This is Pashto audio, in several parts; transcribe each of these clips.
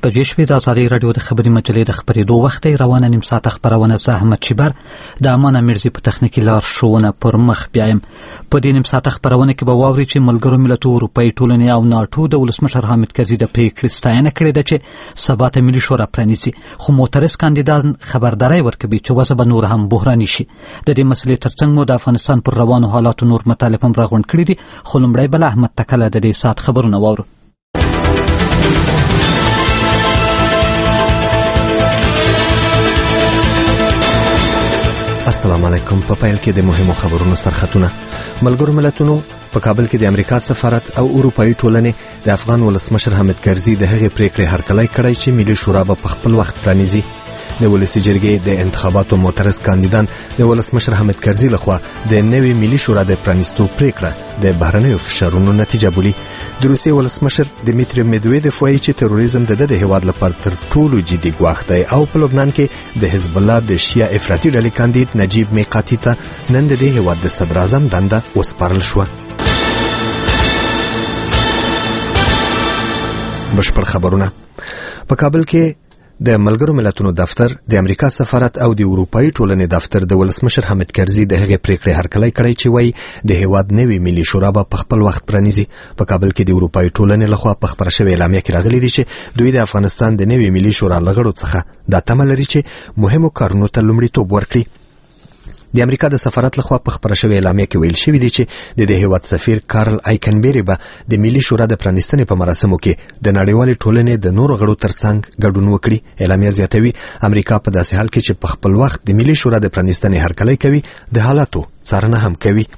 بجې شوې. د ازادي راډیو د خبري مجلې د خبرېدو وخت دی. روانه نیم ساعته خبرونه زه احمد شیبر د امان امیرزي په تخنیکي لارښوونه پر مخ بیایم. په دې نیم ساعته خبرونه کې به واورئ چې ملګرو ملتونو اروپایي ټولنې او ناټو د ولسمشر حامد کرزي د پریکړې ستاینه کړې ده چې سبا ته ملي شورا پرانیزي، خو معترض کاندیدان خبرداری ورکوي چې وضع به نور هم بحراني شي. د دې مسلې ترڅنګ مو د افغانستان پر روانو حالاتو نور مطالب هم راغونډ کړي دي، خو لومړی بل احمد تکله د دې ساعت خبرونه واورو. السلام علیکم. په پیل کې د مهمو خبرونو سرخطونه. ملګرو ملتونو په کابل کې د امریکا سفارت او اروپایي ټولنې د افغان ولسمشر حامد کرزي د هغې پریکړې هرکلی کړی چې ملي شورا به په خپل وخت پرانیزي. د ولسي جرګې د انتخاباتو معترض کاندیدان د ولسمشر حامد کرزي لخوا د نوې ملي شورا د پرانیستو پریکړه د بهرنیو فشارونو نتیجه بولي. د روسیې ولسمشر دیمیتری میدویدف وایي چې تروریزم د هیواد لپاره تر ټولو جدي ګواښ دی او په لبنان کې د حزب الله د شیعه افراطي ډلې کاندید نجیب میقاتي ته نن د هیواد د صدر اعظم دنده وسپارل شوه. بشپړ خبرونه. په کابل کې د ملګرو ملتونو دفتر، د امریکا سفارت او د اروپایي ټولنې دفتر د ولسمشر حامد کرزي د هغې پریکړې هرکلی کړی چې وایي د هیواد نوې ملي شورا به په خپل وخت پرانیزي. په کابل کې د اروپایي ټولنې لخوا په خپره شوې اعلامیه کې راغلي دي چې دوی د افغانستان د نوې ملي شورا له غړو څخه دا تمه لري چې مهمو کارونو ته لومړیتوب ورکړي. د امریکا د سفارت لخوا په خبره شوې اعلامیه کې ویل شوی دی چې د هیواد سفیر کارل آیکنبری به د ملي شورا د پرانیستنې په مراسمو کې د نړیوالې ټولنې د نورو غړو ترڅنګ ګډون وکړي. اعلامیه زیاتوي امریکا په داسې حال کې چې په خپل وخت د ملي شورا د پرانیستنې هرکلی کوي، د حالاتو څارنه هم کوي.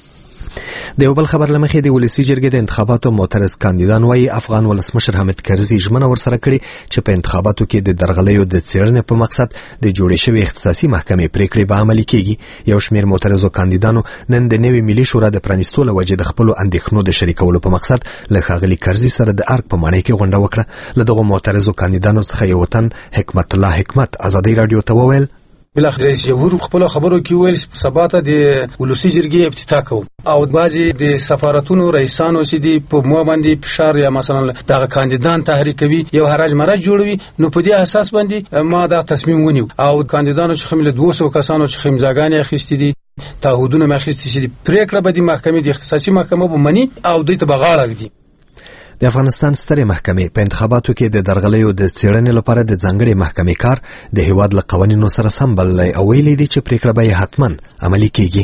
د یو بل خبر لمخې د ولسي جرګې د انتخاباتو معترض کاندیدان وایي افغان ولسمشر حامد کرزي ژمنه ورسره کړې چې په انتخاباتو کې د درغلیو د څېړنې په مقصد د جوړې شوې اختصاصي محکمې پریکړې به عملي کیږي. یو شمېر معترضو کاندیدانو نن د نوې ملي شورا د پرانیستو له وجې د خپلو اندېښنو د شریکولو په مقصد له ښاغلي کرزي سره د ارګ په ماڼۍ کې غونډه وکړه. له دغو معترضو کاندیدانو څخه یو تن حکمت الله حکمت ازادي راډیو ته وویل بلاخره رئیس جمهور خپل خبرو کې ویل سبا ته د ولسي جرګې افتتاح کوم او بعضي د سفارتونو رئیسانو چې دی په مو باندې فشار یا مثلا دغه کاندیدان تحریکوي یو هرج مرج جوړوي، نو په دې اساس باندې ما دا تصمیم ونیو او کاندیدانو چې خمل 200 کسانو چې خمزاګانې اخیستې دي تعهدونه مخکستې شي پریکړه به د محکمې د اختصاصي محکمه به مني او دوی ته بغاړه دي. د افغانستان سترې محکمې په انتخاباتو کې د درغلیو د څېړنې لپاره د ځانګړې محکمې کار د هیواد له قوانینو سره سم بللی او ویلي دي چې پریکړه به یې حتما عملي کیږي.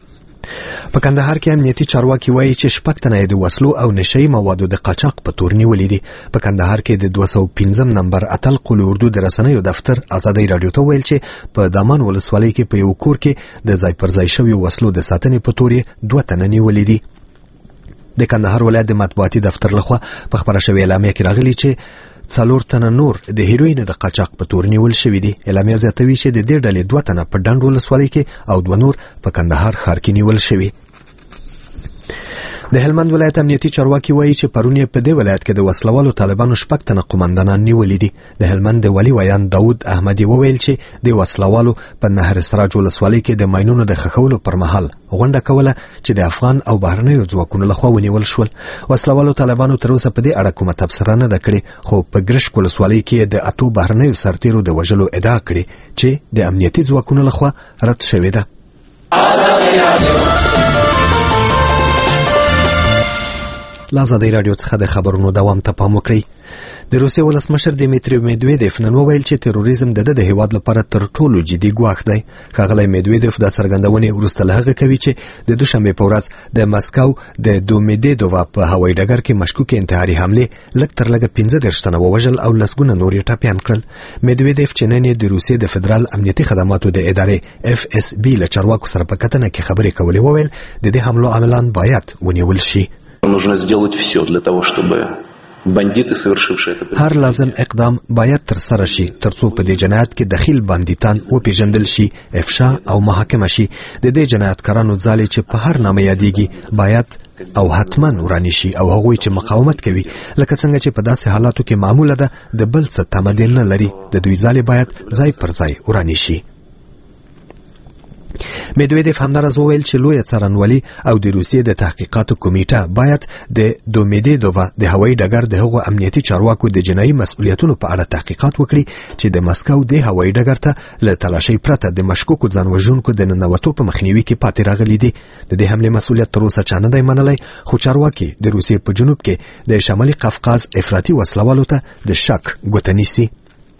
په کندهار کې امنیتي چارواکي وایي چې 6 تنه د وسلو او نشئی موادو د قاچاق په تور نیولې دي. په کندهار کې د 215 نمبر اتل قل اردو د رسنیو دفتر ازادي راډیو ته ویل چې په دامان ولسوالۍ کې په یو کور کې د ځای پر ځای شوی وسلو د ساتنې په تور 2 تنه نیولې دي. د کندهار ولایت د مطبوعاتي دفتر لخوا په خبره شوې اعلامیه کې راغلي چې 4 تنه نور د هیروینو د قاچاق په تور نیول شوي دي. اعلامیه زیاتوي چې د دې ډلې 2 تنه په ډنډ ولسوالۍ کې او 2 نور په کندهار ښار کې نیول شوي. د هلمند ولایت امنیتي چارواکي وایي چې پرون په دې ولایت کې د وسلوالو طالبانو 6 تنه قومندانان نیولې دي. د هلمند د ولی ویان داود احمدي وویل چې د وسلوالو په نهر سراج ولسوالۍ کې د ماینونو د خښولو پر مهال غونډه کوله چې د افغان او بهرنیو ځواکونو لخوا ونیول شول. وسلوالو طالبانو تر اوسه په دې اړه کومه تبصره نه ده کړې، خو په ګرشک ولسوالۍ کې د 8 بهرنیو سرتیرو د وژلو ادعا کړې چې د امنیتي ځواکونو لخوا رد شوې ده. ازادي راډیو څخه د خبرونو دوام ته پام وکړئ. د روسیې ولسمشر دیمیتری میدویدف نن وویل چې تروریزم د هیواد لپاره تر ټولو جدي ګواښ دی. ښاغلی میدویدف دا څرګندونې وروسته له هغه کوي چې د دوشنبې په ورځ د مسکو د دومېدیدووا په هوایي ډګر کې مشکوکې انتحاري حملې لږ تر لږه 15 تنه ووژل او لسګونه نور یې ټپیان کړل. میدویدف چې نن د روسیې د فدرال امنیتي خدماتو د ادارې FSB له چارواکو سره په کتنه کې خبرې کولې وویل د دې حملو عاملان باید ونیول شي. Нужно сделать все для того, чтобы بندیت совершившие это هر لازم اقدام باید تر سره شي ترڅو په دې جنایت کې دخیل بندیتان وپیژندل شي، افشا او محاکمه شي. د دې جنایتکارانو ځالې چې په هر نامه یادېږي باید او حتما ورانی شي او هغوی چې مقاومت کوي لکه څنګه چې په داسې حالاتو کې معموله ده د بل څه تمدن نه لري، د دوی ځالې باید ځای پر ځای ورانی شي. مدویدف همدارس وویل چې لویه څارنوالي او د روسیې د تحقیقاتو کمیټه باید د دومېدیدووا د هوایي ډګر د هغو امنیتي چارواکو د جنایي مسؤلیتونو په اړه تحقیقات وکړي چې د مسکو د هوایي ډګر ته له تلاشۍ پرته د مشکوکو ځانوژونکو د ننوتو په مخنیوي کې پاتې راغلي دي. د دې حملې مسؤلیت تر اوسه چا نه دی منلی، خو چارواکي د روسیې په جنوب کې د شمالي قفقاز افراطي وسلوالو ته د شک ګوته نیسي.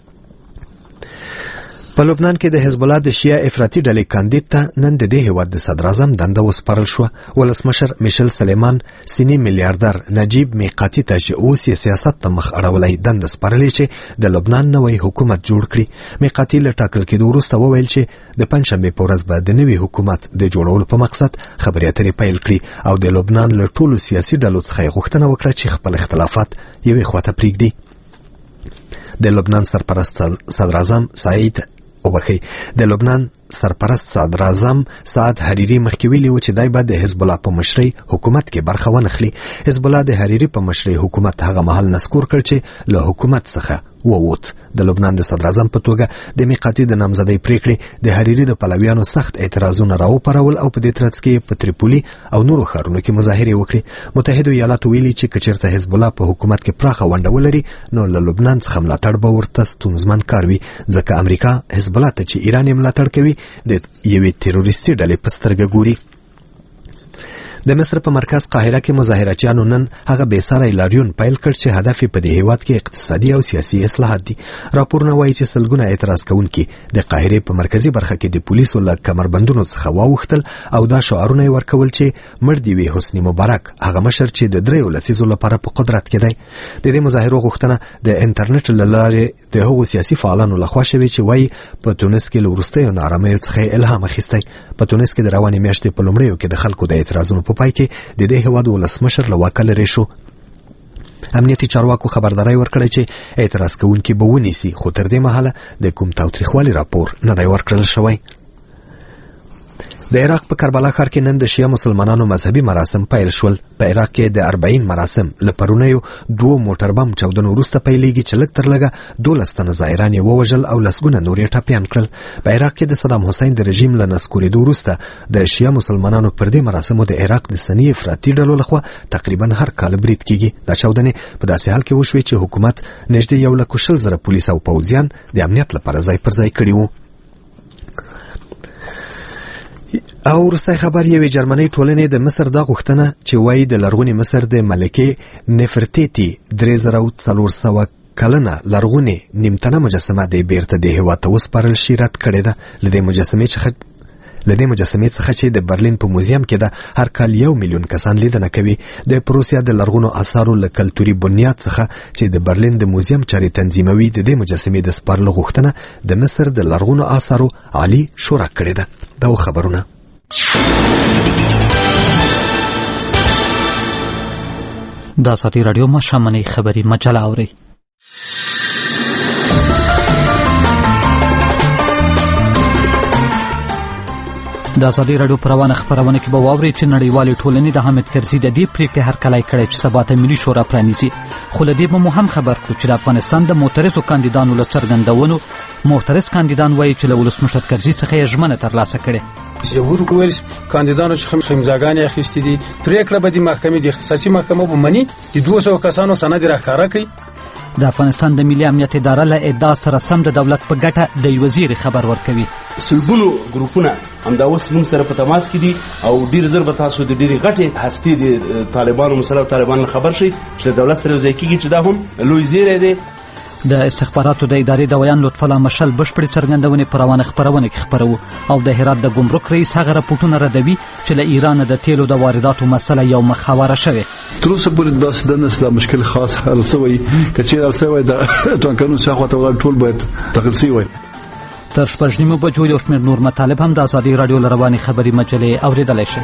په لبنان کې د حزب الله د شیعه افراطي ډلې کاندید ته نن د دې هیواد د صدراعظم دنده وسپارل شوه. ولسمشر میشل سلیمان سینی میلیاردر نجیب میقاتي ته چې اوس یې سیاست ته مخ اړولی دنده سپارلې چې د لبنان نوی حکومت جوړ کړي. میقاتي له ټاکل کېدو وروسته وویل چې د پنجشنبې په ورځ به د نوي حکومت د جوړولو په مقصد خبرې اترې پیل کړي او د لبنان له ټولو سیاسي ډلو څخه یې غوښتنه وکړه چې خپل اختلافات یوې خواته پرېږدي. د لبنان سرپرست صدراعظم سعد حریری مخکې ویلي و چې دی به د حزب الله په مشرۍ حکومت کې برخه ونخلي. حزب الله د حریری په مشرۍ حکومت هغه مهال نسکور کړ چې له حکومت څخه ووت. د لبنان د صدراعظم په توګه د میقاتي د نامزدۍ پریکړې د حریری د پلویانو سخت اعتراضونه راوپارول او په دې ترڅ کې په تریپولي او نورو ښارونو کې مظاهرې وکړې. متحده ایالاتو ویلي چې که چېرته حزب الله په حکومت کې پراخه ونډه ولري نو له لبنان څخه ملاتړ به ورته ستونزمن کار وي، ځکه امریکا حزب الله ته چې ایران یې ملاتړ کوي د یوې تروریستي ډلې په سترګه ګوري. د مصر په مرکز قاهره کې مظاهرچیانو نن هغه بېساری لاریون پیل کړ چې هدف په دې هیواد کې اقتصادي او سیاسي اصلاحات دي. راپورونه وایي چې سلګونه اعتراض کوونکي د قاهرې په مرکزي برخه کې د پولیسو له کمربندونو څخه واوښتل او دا شعارونه یې ورکول چې مړ دې وي حسني مبارک، هغه مشر چې د 3 لسیزو لپاره په قدرت کې دی. د دې مظاهرو غوښتنه د انټرنیټ له لارې د هغو سیاسي فعالانو لخوا شوې چې وایي په تونس کې له وروستیو ناارامیو څخه الهام اخیستی. په تونس کې د روانې میاشتې په لومړیو کې د خلکو د اعتراضونو په پای کې د دې هیواد ولسمشر له واکه لرې شو. امنیتي چارواکو خبرداری ورکړی چې اعتراض کوونکي به ونیسي، خو تر دې مهاله د کوم تاوتریخوالي راپور نه دی ورکړل شوی. د عراق په کربلا ښار کې نن د شیعه مسلمانانو مذهبي مراسم پیل شول. په عراق کې د 40 مراسم له پرونیو 2 موټر بم چاودنو وروسته پیلېږي چې لږ تر لږه 12 تنه زایران یې ووژل او لسګونه نور یې ټپیان کړل. په عراق کې د صدام حسین د رژیم له نسکورېدو وروسته د شیعه مسلمانانو پر دې مراسمو د عراق د سني افراطي ډلو لخوا تقریبا هر کال برید کېږي. دا چاودنې په داسې حال کې وشوې چې حکومت نږدې 1,20,000 پولیس او پوځیان د امنیت لپاره ځای پر ځای کړي وو. او وروستی خبر یوې جرمنۍ ټولنې د مصر دا غوښتنه چې وایي د لرغونې مصر د ملکې نفرتیتي 3400 کلنه لرغونې نیمتنه مجسمه د بیرته د هیواد ته وسپارل شي رد کړې ده. له دې مجسمې څخه چې د برلین په موزیم کې ده هر کال 1 میلیون کسان لیدنه کوي. د پروسیا د لرغونو آثارو له کلتوري بنیاد څخه چې د برلین د موزیم چارې تنظیموي د دې مجسمې د سپارلو غوښتنه د مصر د لرغونو آثارو عالی شورا کړې ده. دا خبرونه دا ساعتي رادیو مشامنی خبری مجله اوري. د ازادي رادیو پروانه خبرونه کې به واوري چې نړیوال ټولنې د حامد کرزي د دې پریکړې هرکلی کړی چې سبا ته ملي شورا پرانیزي. خو له دې به مو هم خبر کړو چې د افغانستان د معترضو کاندیدانو له څرګندونو معترض کاندیدان وایي چې له ولسمشر کرزي څخه یې ژمنه ترلاسه کړې. جمهور ویل کاندیدانو چې خمزاګانې اخیستې دي پریکړه به د محکمې د اختصاصي محکمه ومني. د 200 کسانو سند راښکاره کوي. د افغانستان د ملي امنیت اداره له ادعا سره سم د دولت په ګټه د وزیر خبر ورکوي. سلګونو ګروپونه همدا اوس موږ سره په تماس کې دي او ډیر زر به تاسو د ډیرې غټې هستې د طالبانو مسله طالبان خبر شي چې دولت سره ځای کېږي چې دا هم لوی زیری دی. د استخباراتو د ادارې د ویان لطف الله مشل بشپړې څرګندونې پروانه خبرونه کې خبرو او د هرات د ګمرک رئیس هغه راپورټونه ردوي چې له ایران د تیلو د وارداتو مسله یو مخاوره شوه. تر اوسه پورې داسې د نسله مشکل خاص حل شوی کچې حل شوی د ټانکونو څخه ته ټول باید تغل شي وي. تر 6 بجو یو شمېر نور مطالب هم د ازادي رادیو لرواني خبري مجلې اوریدلای شئ.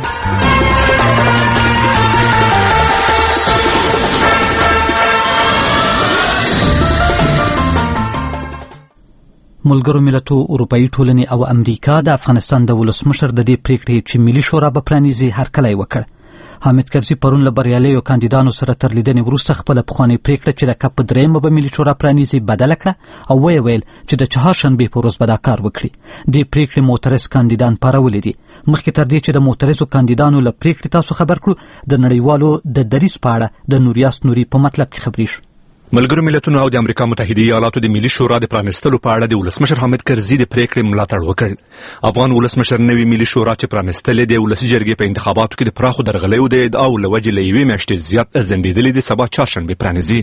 ملګرو ملتو اروپایي ټولنې او امریکا د افغانستان د ولسمشر د دې پریکړې چې ملي شورا به پرانیزي هرکلی وکړ. حامد کرزي پرون له بریالیو کاندیدانو سره تر لیدنې وروسته خپله پخوانۍ پریکړه چې د کپ په 3 به ملي شورا پرانیزي بدله کړه او ویې ویل چې د چهارشنبې په ورځ به دا کار وکړي. دې پریکړې معترض کاندیدان پارولې دي. مخکې تر دې چې د معترضو کاندیدانو له پریکړې تاسو خبر کړو، د نړیوالو د دریځ په اړه د نوریاست نوري په مطلب کې خبرې شو. ملګرو ملتونو او د امریکا متحده ایالاتو د ملي شورا د پرانیستلو په اړه د ولسمشر حامد کرزي د پریکړې ملاتړ وکړ. افغان ولسمشر نوي ملي شورا چې پرانیستلې د ولسي جرګې په انتخاباتو کې د پراخو درغلیو د ادعاو له وجې له یوې میاشتې زیات ځنډېدلې د سبا چهارشنبې پرانیزي.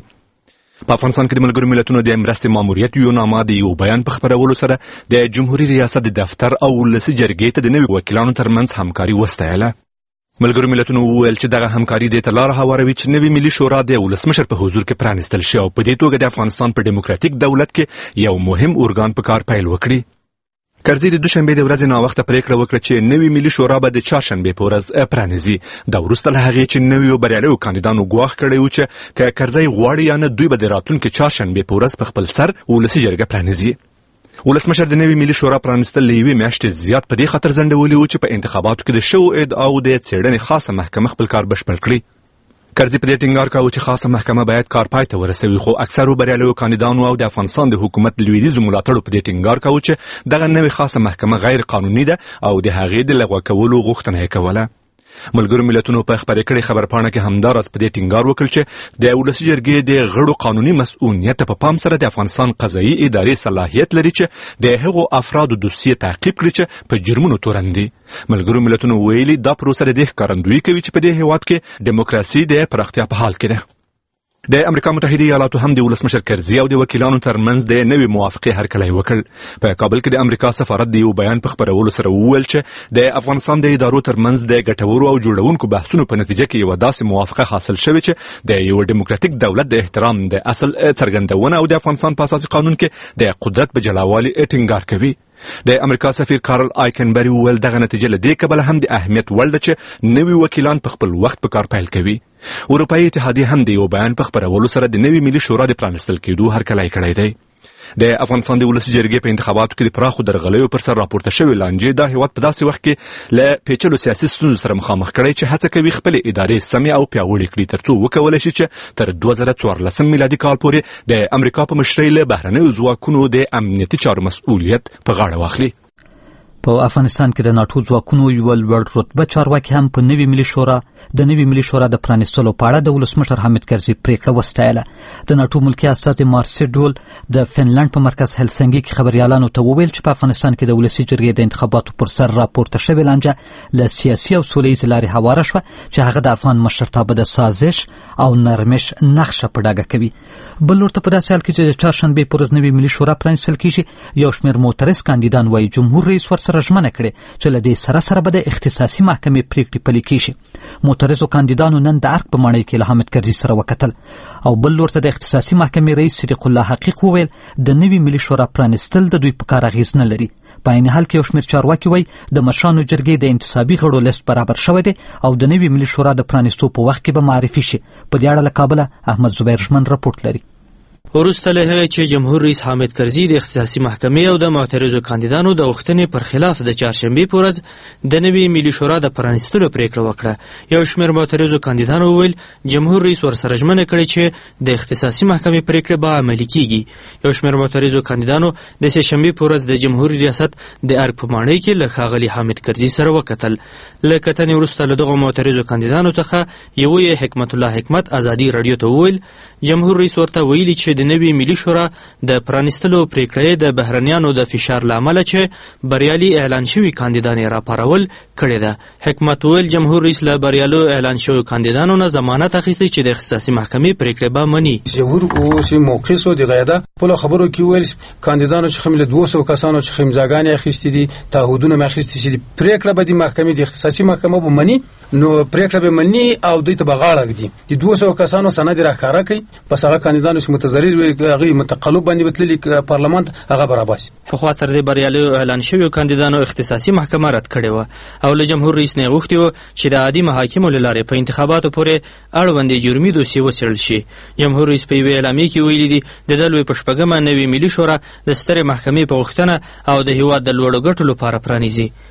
په افغانستان کې د ملګرو ملتونو د مرستې ماموریت یو نامه د یو بیان په خپرولو سره د جمهوریت ریاست د دفتر او ولسي جرګې ته د نوي وکیلانو ترمنځ همکاري وستایله. ملګرو ملتونو وویل چې دغه همکاري دې ته لاره هواروي چې نوي ملي شورا د ولسمشر په حضور کې پرانیستل شي او په دې توګه د افغانستان په ډیموکراتیک دولت کې یو مهم ارګان په کار پیل وکړي. کرزي د دوشنبې د ورځې ناوخته پریکړه وکړه چې نوي ملي شورا به د چهارشنبې په ورځ پرانیزي. دا وروسته له هغې چې نویو بریالیو کاندیدانو ګواښ کړی و چې که کرزي غواړي یا نه دوی به د راتلونکي چهارشنبې په ورځ په خپل سر ولسي جرګه پرانیزي. ولسمشر د نوي ملي شورا پرانیستل له یوې میاشتې زیات په دې خاطر ځنډولي و چې په انتخاباتو کې د شوو ادعاو د څېړنې خاصه محکمه خپل کار بشپړ کړي. کرزي په دې ټینګار کاوه چې خاصه محکمه باید کار پای ته ورسوي، خو اکثرو بریالیو کاندیدانو او د افغانستان د حکومت لویدیځو ملاتړو په دې ټینګار کاوه چې دغه نوې خاصه محکمه غیر قانوني ده او د هغې د لغوه کولو غوښتنه یې کوله. ملګرو ملتونو په خپرې کړې خبرپاڼه کې همداراز په دې ټینګار وکړ چې د ولسي جرګې د غړو قانوني مسؤلیت په پام سره د افغانستان قضایي ادارې صلاحیت لري چې د هغو افرادو دوسیې تعقیب کړي چې په جرمونو تورن دي. ملګرو ملتونو ویلي دا پروسه د دې ښکارندویي کوي چې په دې هېواد کې ډیموکراسي د پراختیا په حال کې ده. د امریکا متحده ایالاتو هم د ولسمشر کرزي او د وکیلانو ترمنځ د نوې موافقې هرکلی وکړ. په کابل کې د امریکا سفارت د یو بیان په خپرولو سره وویل چې د افغانستان د ادارو ترمنځ د ګټورو او جوړونکو بحثونو په نتیجه کې یوه داسې موافقه حاصل شوې چې د یو ډیموکراتیک دولت د احترام د اصل څرګندونه او د افغانستان په اساسي قانون کې د قدرت په جلاوالي ټینګار کوي. د امریکا سفیر کارل آیکنبري وویل دغه نتیجه له دې کبله هم د اهمیت وړ ده چې نوي وکیلان په خپل وخت په کار پیل کوي. اروپایي اتحادیه هم د یو بیان په خپرولو سره د نوي ملي شورا د پرانیستل کېدو هرکلی کړی دی. د افغانستان د ولسي جرګې په انتخاباتو کې د پراخو درغلیو پر سر راپورته شوې لانجې دا هېواد په داسې وخت کې له پیچلو سیاسي ستونزو سره مخامخ کړی چې هڅه کوي خپلې ادارې سمې او پیاوړې کړي تر څو وکولی شي چې تر 2014 میلادي کال پورې د امریکا په مشرۍ له بهرنیو ځواکونو د امنیتي چارو مسؤلیت په غاړه واخلي. په افغانستان کې د ناټو ځواکونو یو لوړ رتبه چارواکي هم په نوي ملي شورا د پرانیستلو په اړه د ولسمشر حامد کرزي پریکړه وستایله. د ناټو ملکي استازي مارسیډول د فنلند په مرکز هلسنګي کې خبريالانو ته وویل چې په افغانستان کې د ولسي جرګې د انتخاباتو پر سر راپورته شوې لانجه له سیاسي او سولهییز لارې هواره شوه چې هغه د افغان مشرتابه د سازش او نرمش نقشه په ډاګه کوي. بل ورته په داسې حال کې چې د چهارشنبې پر ورځ نوي ملي شورا پرانیستل کیږي، یو شمېر معترض کاندیدان وایي جمهور رئیس ورسره ژمنه کړې چې له دې سره به د اختصاصي محکمې پریکړې پلي کیږي. معترضو کاندیدانو نن د ارګ په ماڼۍ کې له حامد کرزي سره وکتل او بل ورته د اختصاصي محکمې رئیس صدیق الله حقیق وویل د نوي ملي شورا پرانیستل د دوی په کار اغیز نه لري. په عین حال کې یو شمېر چارواکي وایي د مشرانو جرګې د انتصابي غړو لیست برابر شوی دی او د نوي ملي شورا د پرانیستو په وخت کې به معرفي شي. په دې اړه له کابله احمد زبیر ژمن رپورټ لري. وروسته له هغه چې جمهور رئیس حامد کرزي د اختصاصي محکمې او د معترضو کاندیدانو د غوښتنې پر خلاف د چهارشنبې په ورځ د نوي ملي شورا د پرانیستلو پریکړه وکړه، یو شمېر معترضو کاندیدانو وویل جمهور رئیس ورسره ژمنه کړې چې د اختصاصي محکمې پریکړه به عملي کیږي. یو شمېر معترضو کاندیدانو د سهشنبې په ورځ د جمهور ریاست د ارګ په ماڼۍ کې له ښاغلي حامد کرزي سره وکتل. له کتنې وروسته له دغو معترضو کاندیدانو څخه یو یې حکمت الله حکمت ازادي راډیو ته وویل جمهور رئیس ورته ویلي چې د نوي ملي شورا د پرانیستلو پریکړې د بهرنیانو د فشار له امله چې بریالي اعلان شوي کاندیدان یې راپارول کړې ده. حکمت ویل جمهور رئیس له بریالو اعلان شوي کاندیدانو نه ضمانت اخیستی چې د اختصاصي محکمې پریکړې به مني. جمهور اوس موقع سو د غیاده په خبرو کې ویل کاندیدانو چې خمل 200 کسانو چې خمزاګان اخیستي دي تعهدونه مخیستي چې پریکړه به د محکمې د اختصاصي محکمه به مني، نو پریکړه به مني او دوی ته بغاړه دي. د 200 کسانو سند راخاره کوي پس هغه کاندیدانو چې متضرر وي هغه متقلب باندې بتللی پارلمان هغه برابر. په خوا تر دې بریالي اعلان شوی کاندیدانو اختصاصي محکمه رد کړې و او له جمهور رئیس نه غوښتي و چې د عادي محاکمو له لارې په انتخاباتو پورې اړوندې جرمي دوسیې وڅېړل شي. جمهور رئیس په یوې اعلامیې کې ویلي دي د دلوي په شپږمه نوي ملي شورا د سترې محکمې په غوښتنه او د هیواد د لوړو ګټو لپاره پرانیزي.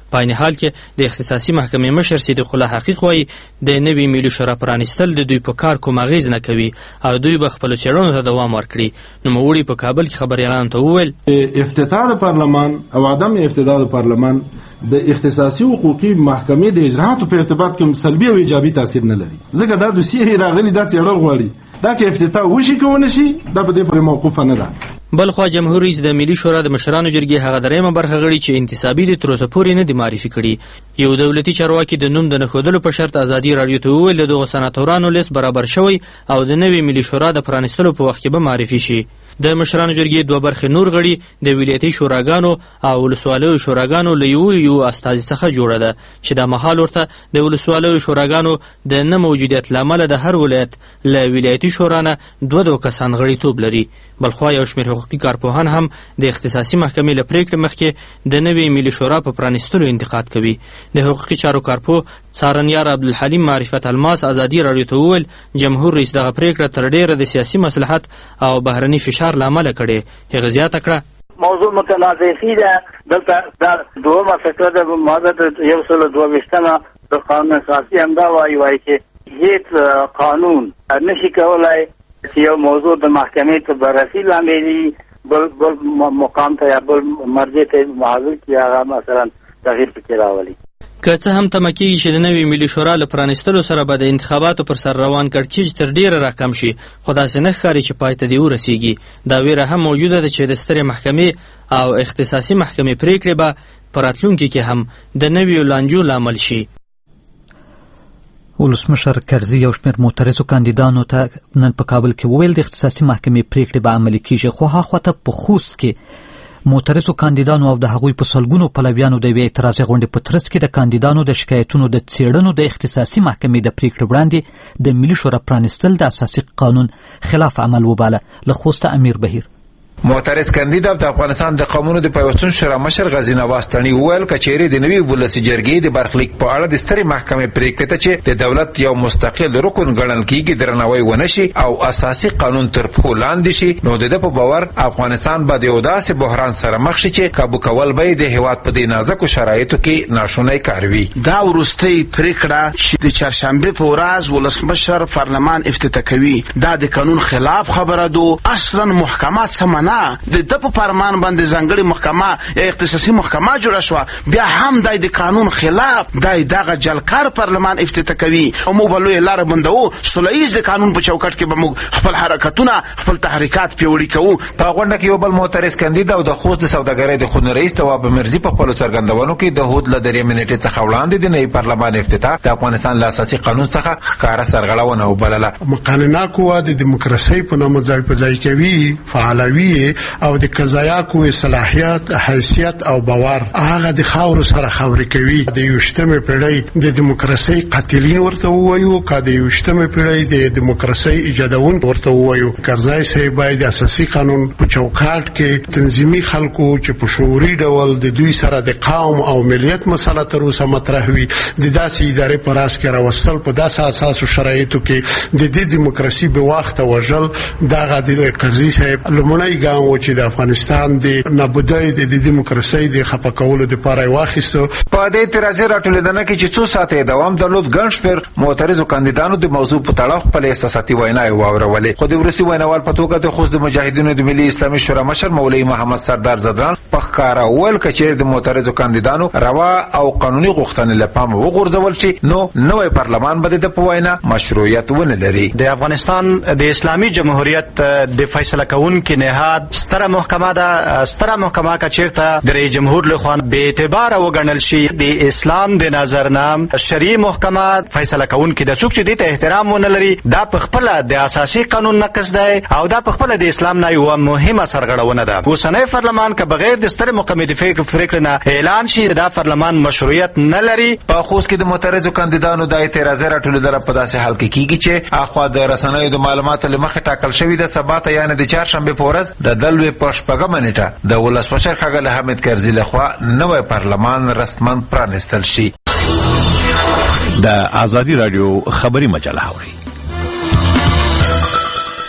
په عین حال کې د اختصاصي محکمې مشر صدیق الله حقیق وایي د نوي ملي شورا پرانیستل د دوی په کار کوم اغیز نه کوي او دوی به خپلو څېړنو ته دوام ورکړي. نوموړي په کابل کې خبریالانو ته وویل افتتاح د پارلمان او عدم افتتاح د پارلمان د اختصاصي حقوقي محکمې د اجراءاتو په ارتباط کې سلبي او ایجابي تاثیر نه لري. ځکه دا دوسیه راغلي دا څېړل غواړي، دا که افتتاح وشي که ونه شي دا په دې پورې موقوفه نه ده. بلخوا جمهور رئیس د ملي شورا د مشرانو جرګې هغه درېیمه برخه غړي چې انتصابي دي تر اوسه پورې نه دي معرفي کړي. یو دولتي چارواکي د نوم د نښودلو په شرط ازادي راډیو ته وویل د دغو سناتورانو لیست برابر شوی او د نوي ملي شورا د پرانیستلو په وخت کې به معرفي شي. د مشرانو جرګې دوه برخې نور غړي د ولایتي شوراګانو او ولسوالیو شوراګانو له یو استازي څخه جوړه ده چې دا مهال ورته د ولسوالیو شوراګانو د نه موجودیت له امله د هر ولایت له ولایتي شورا نه دوه کسان غړیتوب لري. بلخوا یو شمېر حقوقي کارپوهان هم د اختصاصي محکمې له پرېکړې مخکې د نوي ملي شورا په پرانیستلو انتقاد کوي. د حقوقي چارو کارپوه څارنیار عبدالحلیم معرفت الماس ازادي راډیو ته وویل جمهور رئیس دغه پرېکړه تر ډېره د سیاسي مصلحت او بهرني فشار له امله کړې. هغه زیاته کړه موضوع متنازعي ده. دلته دا دومره فکر ده ماده 122 د قانون اساسي هم دا وایي چې هیڅ قانون نشي کولای چې یو موضوع د محکمې ته بررسي لاندې بل مقام ته یا بل مرجع ته معزول کړي، هغه مثلا تغییر پکې راولي. که څه هم تمه کېږي چې د نوي ملي شورا له پرانیستلو سره به د انتخاباتو پر سر روان کړکېچ تر ډېره راکم شي، خو داسې نه ښکاري چې پای ته دې ورسېږي. دا ویره هم موجوده ده چې د سترې محکمې او اختصاصي محکمې پرېکړې به په راتلونکي کې هم د نویو لانجو لامل شي. ولسمشر کرزي یو شمېر معترضو کاندیدانو ته نن په کابل کې وویل د اختصاصي محکمې پرېکړې به عملي کېږي، خو هاخوا ته په خوست کې معترضو کاندیدانو او د هغوی په سلګونو پلویانو د یوې اعتراضي غونډې په ترڅ کې د کاندیدانو د شکایتونو د څېړنو د اختصاصي محکمې د پرېکړې وړاندې د ملي شورا پرانیستل د اساسي قانون خلاف عمل وباله. له خوسته امیر بهیر معترض کاندید د افغانستان د قومونو د پیوستون شورا مشر غازی نواز تڼي وویل کچېرې د نوي ولسي جرګې د برخلیک په اړه د سترې محکمې پرېکړې ته چې د دولت یو مستقل رکن ګڼل کېږي درناوی ونه شي او اساسي قانون تر پښو لاندې شي، نو د ده په باور افغانستان به د یو داسې بحران سره مخ شي چې کابو کول به د هېواد په دې نازکو شرایطو کې ناشونی کار وي. دا وروستۍ پرېکړه چې د چهارشنبې په ورځ ولسمشر پارلمان افتتاح کوي دا د قانون خلاف خبره ده. اصلا محکمات سمه د په فرمان باندې ځانګړې محکمه یا اختصاصي محکمه جوړه شوه، بیا هم د قانون خلاف دغه جلکار پارلمان افتتاح کوي او موږ به لویه لاره بندوو. سوله ییز د قانون په چوکاټ کې به موږ خپل حرکتونه خپل تحریکات پیاوړي کوو. په غونډه کې یو بل معترض کاندید او د خوست د سوداګرۍ د خون رئیس تواب مرزي په خپلو څرګندونو کې د هود له 3 منټې څخه وړاندې د نوي پارلمان افتتاح د افغانستان له اساسي قانون څخه ښکاره سرغړونه وبلله. مقننه قوه د دیموکراسۍ په نامه ځای په ځای کوي، فعالوي او د قضایا قوې صلاحیت، حیثیت او باور هغه د خاورو سره خاورې کوي. د 21مې پیړۍ د دیموکراسۍ قاتلین ورته ووایو، که د 21مې پیړۍ د دیموکراسۍ ایجادونکي ورته ووایو. کرزی صاحب باید د اساسي قانون په چوکاټ کې تنظیمي خلکو چې په شعوري ډول د دوی سره د قوم او ملیت مسله تر اوسه مطرح وي د داسې ادارې په راس کې راوستل په داسې اساسو شرایطو کې د دې دیموکراسي به وخته وژل دغه د کرزي صاحب لومړی ګام و چې د افغانستان د نابودۍ د دیموکراسۍ د خفه کولو دپاره یې واخیستو. په دې اعتراضي راټولېدنه کې چې څو ساعته یې دوام درلود ګڼ شمېر معترضو کاندیدانو د موضوع په تړاو خپلې احساساتي ویناوې واورولې، خو د وروستي ویناوال په توګه د خوست د مجاهدینو د ملي اسلامي شورا مشر مولوي محمد سردار زدران په ښکاره وویل که چېرې د معترضو کاندیدانو روا او قانوني غوښتنې له پامه وغورځول شي نو نوی پارلمان به د په وینا مشروعیت ونه لري. د افغانستان د اسلامي جمهوریت د فیصله کوونکي نهاد ستره محکمه ده. ستره محکمه که چېرته د رئیس جمهور لخوا بې اعتباره وګڼل شي د اسلام د نظر نه شرعي محکمه فیصله کوونکي د څوک چې دې ته احترام ونه لري دا په خپله د اساسي قانون نقض دی او دا په خپله د اسلام نه یوه مهمه سرغړونه ده. اوسنی پارلمان که بغیر د سترې محکمې د پرېکړې نه اعلان شي دا پارلمان مشروعیت نه لري. په خوست کې د معترضو کاندیدانو د اعتراضي راټولېدنه په داسې حال کې کېږي چې اخوا د رسنیو د معلوماتو له مخې ټاکل شوي د سبا ته یعنې د چهارشنبې په ورځ د دلوې په 6 نیټه د ولسمشر ښاغلي حامد کرزي لخوا نوی پارلمان رسما پرانیستل شي. د ازادي راډیو خبري مجله اورئ.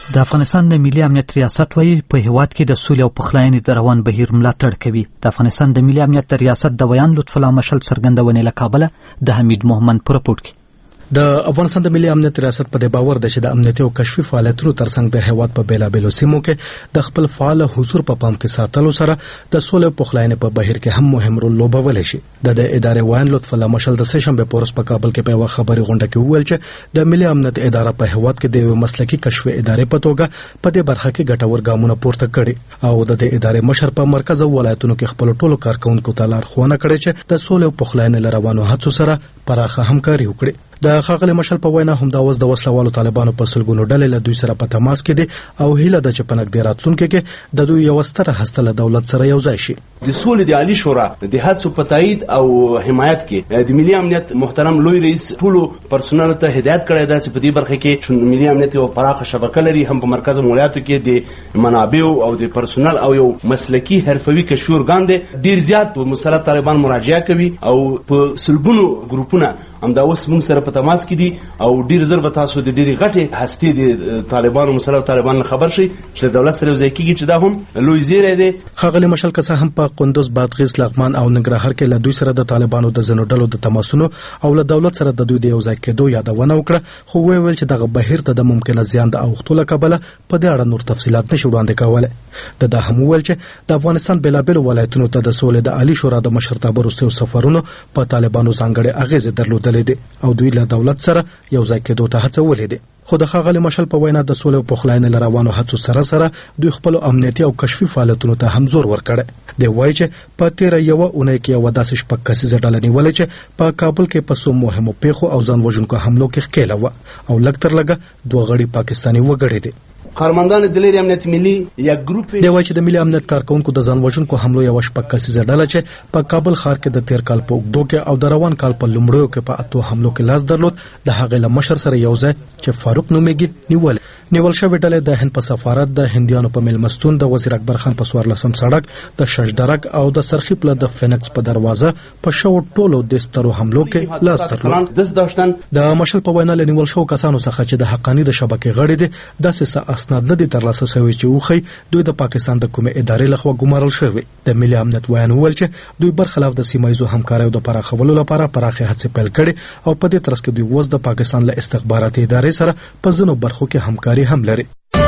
د افغانستان د ملي امنیت ریاست وایي په هیواد کې د سولې او پخلاینې د روان بهیر ملاتړ کوي. د افغانستان د ملي امنیت ریاست د ویان لطف الله مشل څرګندونې له کابله د حمید محمد په رپورټ کې. د افغانستان د ملي امنیت ریاست په دې باور ده چې د امنیتي او کشفي فعالیتونو ترڅنګ د هیواد په بیلابېلو سیمو کې د خپل فعال حضور په پام کې ساتلو سره د سولې او پخلاینې په بهیر کې هم مهم رول لوبولی شي. د ادارې ویان لطف الله مشل د سهشنبه په ورځ په کابل کې په یوه خبري غونډه کې وویل چې د ملي امنیت اداره په هیواد کې د یو مسلکي کشفي ادارې په توګه په دې برخه کې ګټور ګامونه پورته کړي او د ادارې مشر په مرکز او ولایتونو کې خپل ټولو کارکونکو ته لارښوونه کړې چې د سولې او پخلاینې لروانو هڅو سره پراخه همکاري وکړي. د ښاغلي مشل په وینا هم دا اوس د وسلوالو طالبانو په سلګونو ډلې له دوی سره په تماس کې دي او هیله ده چې په نږدې راتلونکي کې د دوی یو ستره هسته له دولت سره یو ځای شي. د سولې د عالی شورا د هڅو په تایید او حمایت کې د ملي امنیت محترم لوی رئیس ټولو پرسونل ته هدایت کړی ده چې په دې برخه کې چې ملي امنیت یو پراخه شبکه لري هم په مرکز ولایتو کې د منابع او د پرسونل او یو مسلکي حرفوي کشفي ارګان دی. ډیر زیات مسلط طالبان مراجعه کوي او په سلګونو ګروپونه هم دا اوس موږ سره په تماس کې دي او ډیر زر به تاسو د ډیری غټي هستي د طالبانو مسلط طالبان خبر شي چې دولت سره ځای کېږي چې دا هم لوی زیری دی. ښاغلي مشل کسه هم په قندوز، بادغیس، لغمان او ننګرهار کې له دوی سره د طالبانو د ځینو ډلو د تماسونو او له دولت سره د دوی د یو ځای کېدو یادونه وکړه، خو ویل چې دغه بهیر ته د ممکنه زیان د اوښتو له کبله په دې اړه نور تفصیلات نشي وړاندې کولی. دا هم ویل چې د افغانستان بېلابېلو ولایتونو ته د سولې د عالی شورا د مشرتابه وروستیو سفرونو په طالبانو ځانګړې اغېزې درلودلې دي او دوی له دولت سره یو ځای کېدو ته هڅولې دي. خو د ښاغلي مشل په وینا د سولې او پخلاینې له روانو هڅو سره سره دوی خپلو امنیتي او کشفي فعالیتونو ته هم زور ورکړی. دی وایي چې په تېره یوه اونۍ کې یوه داسې شپږ کسیزه ډله نیولې چې په کابل کې په څو مهمو پیښو او ځان وژونکو حملو کې ښکېله وه او لږ تر لږه 2 غړي پاکستاني وګړي دي. کارمندان د لری امنیت ملي یا ګروپ دی وایي چې د ملي امنیت کارکونکو د ځان وژونکو حملو یوه شپږ کسیزه ډله چې په کابل ښار کې د تیر کال په اوږدو کې او د روان کال په لومړیو کې په 8 حملو کې لاس درلود، د هغې له مشر سره یو ځای چې فاروق نومیږي نیول شوې ډلې د هند په سفارت، د هندیانو په میلمستون، د وزیر اکبر خان په 14 سړک، د ششدرک او د سرخی پله د فینکس په دروازه په شو ټولو د سترو حملو کې لاس درلود. د مشل په وینا له نیول شو کسانو څخه چې د حقانی د شبکې غړي دي داسې څه اسناد نه دي ترلاسه شوي چې وښيي دوی د پاکستان د کومې ادارې لخوا ګمارل شوي. د ملي امنیت ویان وویل چې دوی برخلاف د سیمایزو همکاریو د پراخولو لپاره پراخې هڅې پیل کړي او په دې ترڅ کې دوی اوس د پاکستان له استخباراتي ادارې سره په ځینو برخو کې همکاري هم لري.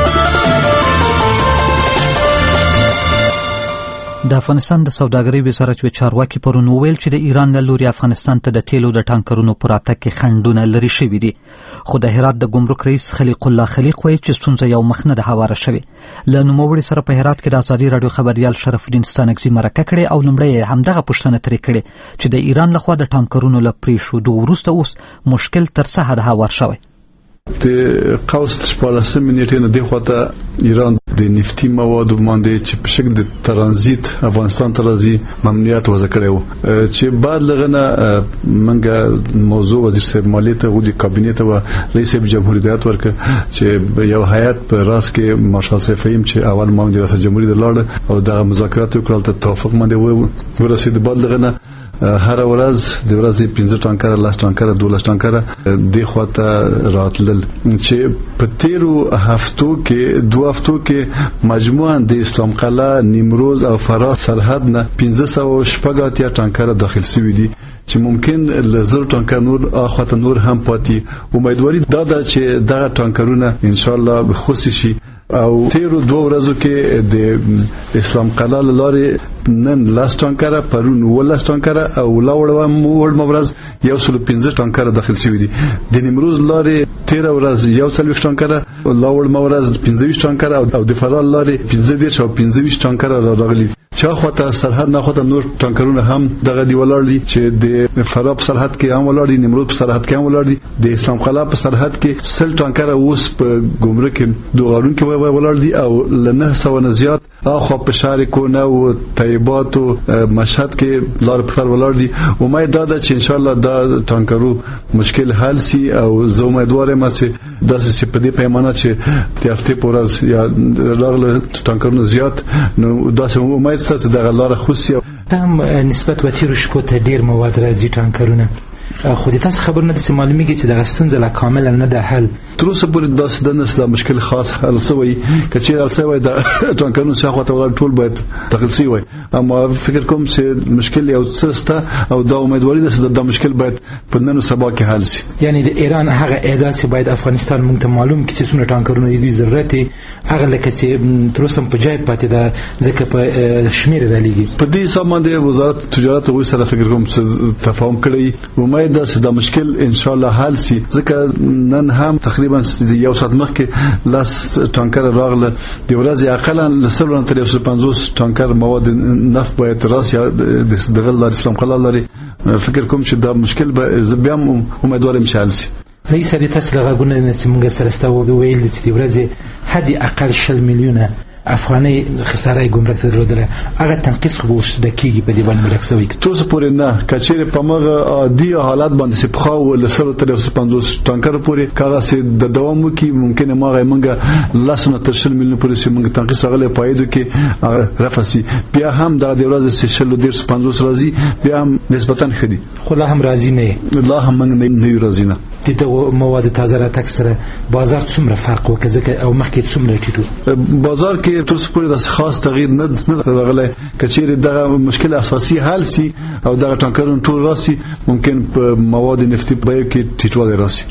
د افغانستان د سوداګرۍ وزارت یو چارواکي پرون وویل چې د ایران له لوري افغانستان ته د تیلو د ټانکرونو پر راتګ کې خنډونه لرې شوي دي، خو د هرات د ګمرک رئیس خلیق الله خلیق وایي چې ستونزه یو مخ نه ده هواره شوې. له نوموړي سره په هرات کې د ازادي راډیو خبریال شرف الدین ستانکزي مرکه کړې او لومړی همدغه پوښتنه ترې کړې چې د ایران لخوا د ټانکرونو له پرېښودو وروسته اوس مشکل تر څه حده هوار شوی. د قوس 14 منټې نه دی خواته ایران د نفتی موادو باندې چې په شکل د ترانزیت افغانستان ته راځي ممنوعیت وضع کړی و چې بعد لغنه منګه موضوع وزیر صاحب مالیه ته غوډي کابینه ته رئیس جمهوریت هدایت ورکړ چې یو هیئت په راس کې مارشال سیفیم چې اول مامور ریاست جمهوریت لاړ او د مذاکرات وکړل ته توافق باندې ورسید. بعد لغنه هر ورځ د ورځې 15 ټانکر، 10 ټانکر، 12 ټانکر د خواته راتلل چې په تیرو هفتو کې 2 هفتو کې مجموعاً د اسلام قلعه، نیمروز او فراه سرحد نه 1580 ټانکر داخل شوي دي چې ممکن لزر ټانکر نور اخواته نور هم پاتې. امیدواري دا ده چې دغه ټانکرونه ان شاء الله به خصوصي شي او تیرو 2 ورځو کې د اسلام قلعه لارې نن 10 ټانکر، پرون 12 ټانکر او وړ مورز 115 ټانکر داخل شوي دي. د نیمروز لارې 13 ورځ 140 ټانکر، وړ مورز 25 ټانکر او د فراه لارې 15 او 25 ټانکر راغلي. چا خواته سرحد نه خواته نور ټانکرونه هم دغه دی ولاړ دي چې د فراه په سرحد کې هم ولاړ دي، نیمروز په سرحد کې هم ولاړ دي، د اسلام قلعه په سرحد کې 100 ټانکر اوس په ګمرک کې دوغارون کې ولاړ دي او ل 900 نه زیات اخو په شهر کونه او طیبات او مشهد کې لار پر ولاړ دي. امید ده چې ان شاء الله دا ټانکرو مشکل حل سي او زه امیدوار یم چې داسې په دې پیمانه چې د هفته پورز یا راغله ټانکرونه زیات نو داسې امید چې دغه لار خوشي تم نسبت و تیرو شپو ته ډیر مواد راځي ټانکرونه، خو د تاسو خبر نه د معلومیږي چې د غستون ځله کامل نه ده حل تر اوسه پورې داسې د نس د مشکل خاص حل شوی کچې حل شوی د ټانکرونو څخه ته ټول باید تقل شي وي اما فکر کوم چې مشکل یو څه او دا امیدواري ده د مشکل باید په نن سبا کې حل شي. یعنی د ایران هغه اعداد باید افغانستان مونږ ته معلوم کړي چې څونه ټانکرونه دي ضرورت هغه لکه چې تر اوسه په جای پاتې ده ځکه په شمیر رالیږي. په دې سمانده وزارت تجارت او سره فکر کوم تفاهم کړی امید ده چې دا مشکل ان شاء الله حل شي ځکه نن هم تقریبا یو ساعت مخکې لاس ټانکر راغله د ورځې اقلا لسلو تر 150 ټانکر مواد نفت باید راسي د غل اسلام قلال لري. فکر کوم چې دا مشکل به بیا امیدوار مشال شي. رئیس دې تاسو لغونه نسمږه سره ستاسو ویل چې د ورځې حد اقل 10 میلیونه افغاني خساره ګمرک درلودله هغه تنقیص خو وشدکیږي په دې باندې ملکسوي توسه پورې نه کچېره په مغه عادي حالات باندې سپخا ول سره تر 150 ټانکر پورې کاغه سي د دوام کی ممکن ماغه منګه لاسونه تر 10 میلیون پورې سي منګه تنقیص غلې پایدو کې رفسي بیا هم د ورځې 150 راځي بیا هم نسبتا خدي خو لا هم راځي نه الله هم نه راځي نه د مواد تازه را تکسره بازار څومره فرق وکړي او مخکې څومره ټیټو بازار کې تاسو پورې د خاص تغییر نه راغلی کچېره دغه مشکل اساسي حل سي او دغه ټانکرونه ټول راسي ممکن په مواد نفتي په کې ټیټوالی راسي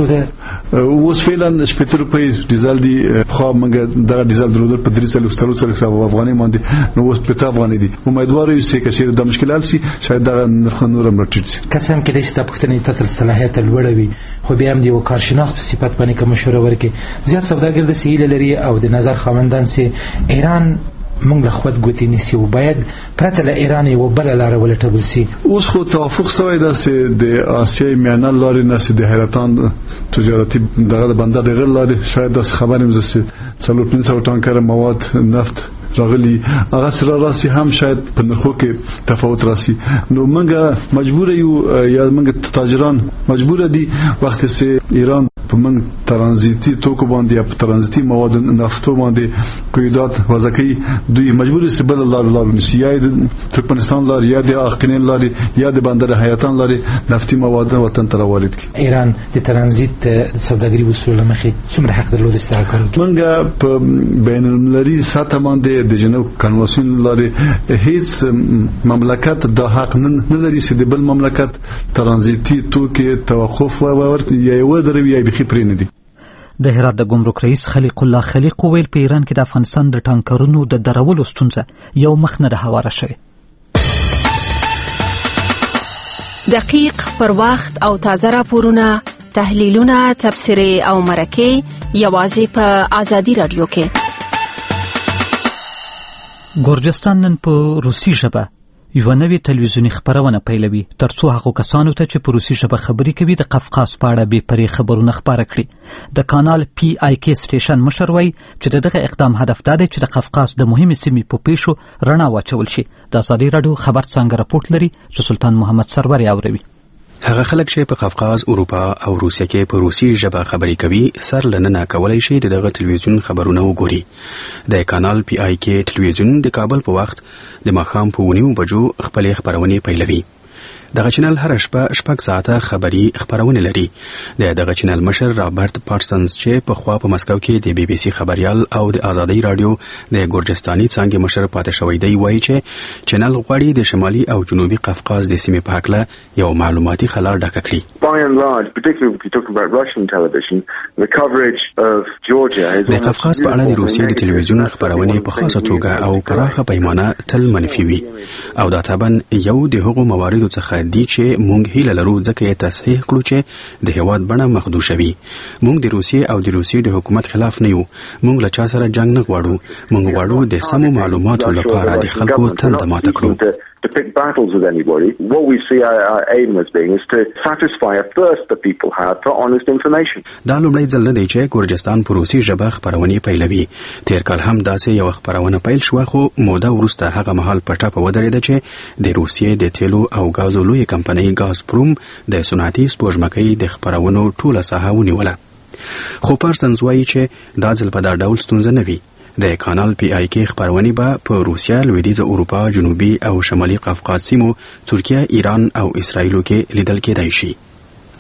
اوس فعلا شپږ روپۍ ډیزل دی خو موږ دغه ډیزل درلودل په 300 افغاني باندې نو اوس په افغاني دي امیدوار یو چې کچېره د مشکل حل سي شاید دغه نرخ نور هم راټیټ شي قسم کې د استپختنې تر صلاحیت لوړوي خو بیا هم دی کارشناس په صفت باندې کوم مشوره ورکړي زیات سوداګر د سیل لري او د نظر خواندان سي ایران موږ له خود ګوتې نیسي او باید پرته له ایران یو بل لار ولټول شي. اوس خو توافق شوی ده چې د آسیای میانه لارې نه سي د حیرتان تجارتي دغه بنده د غیر لارې شاید د خبرې مزسي 350 ټانکر مواد نفت راغلي هغه سره راسي هم شاید په نرخو کې تفاوت راسي نو موږ مجبور یو یا موږ تاجران مجبور دي وخت سي ایران په من ترانزیتي توکو باندې یا ترانزیتي مواد نفتو باندې قیودات وضعي دوی مجبور سي بل لار نشي یا د ترکمنستان لار یا د اقلیم لار یا د بندر حیاتان لار نفتي مواد وطن ته راوړل کی ایران د ترانزیت سوداګري وسول مخې څومره حق درلود استعمال کوي موږ په بین المللي سطح باندې د جنوب کنوانسیون لري هیڅ مملکت د حق نه لري چې د بل مملکت ترانزیتي توکي توقف ورکړي یا یو دروي یا بخي پرې نه دي. د هرات د ګمرک رئیس خلیق الله خلیق ویل په ایران کې د افغانستان د ټانکرونو د درولو ستونزه یو مخ نه هواره شوه. دقیق پر وخت او تازه راپورونه تحلیلونه تبصره او مرکه یوازې په آزادی رادیو کې. ګورجستان نن په روسي ژبه یو نوې تلویزیونی خبرونه پیلوي ترڅو هغه کسانو ته چې په روسي ژبه خبري کوي د قفقاز په اړه به پرې خبرونه خبره کړي. د کانال پی آی کی سټیشن مشر وایي چې دغه اقدام هدف دا دی چې د قفقاز د مهمې سیمې په پیښو رڼا واچول شي. د آزادي رادیو خبر څنګه راپورټ لري چې سلطان محمد سرور یاوروي. هغه خلک چې په قفقاز اروپا او روسیه کې په روسي ژبه خبري کوي سر لننه کولای شي دغه تلویزیون خبرونه وګوري. د کانال پی آی کی تلویزیون د کابل په وخت د ماښام په 9 بجو خپل خبرونه پیلوي. دغه چینل هر شپه 6 ساعته خبري خبرونه لري. دغه چینل مشر رابرت پارسنز چې په خوا په مسکو کې د بي بي سي خبريال او د آزادي رادیو د ګورجستاني څنګه مشر پاتې شوی دی وایي چې چینل غواړي د شمالي او جنوبي قفقاز د سیمې په اړه یو معلوماتي خلا ډکه کړي. By and large, particularly if you talk about Russian television, the coverage of Georgia is د قفقاز په اړه د روسیې د تلویزیون خبرونه په خاصه توګه او پراخه پیمانه تل منفي وي او دا طبعا یو د هغو مواردو څخه دي چې مونږ هیله لرو ځکه یې تصحیح کړو چې د هیواد بڼه مخدوش شوي. مونږ د روسیې او د روسیې د حکومت خلاف نه یو. مونږ له چا سره جنگ نه غواړو. مونږ غواړو د سمو معلوماتو لپاره د خلکو تنده ماته کړو. To pick battles with anybody. What we see our aim as being is to satisfy a thirst that people have for honest information. دا لومړی ځل نه دی چې ګورجستان په روسي ژبه خبرونه پیلوي. تیر کال هم داسې یو خبرونه پیل شو خو موده وروسته هغه مهال پټه په ودرېده چې د روسیې د تیلو او غازو لوی کمپنۍ غازپروم د صنعتي سپوږمکۍ د خبرونو ټوله ساحه ونیوله. خو پارسنز وایي چې دا ځل په دا ډول ستونزه نه وي. د کانال پی آی کی خبرونه به په روسیا، لویدیځه اروپا، جنوبي او شمالي قفقاز سیمو، ترکیه، ایران او اسرائیل کې لیدل کېدای شي.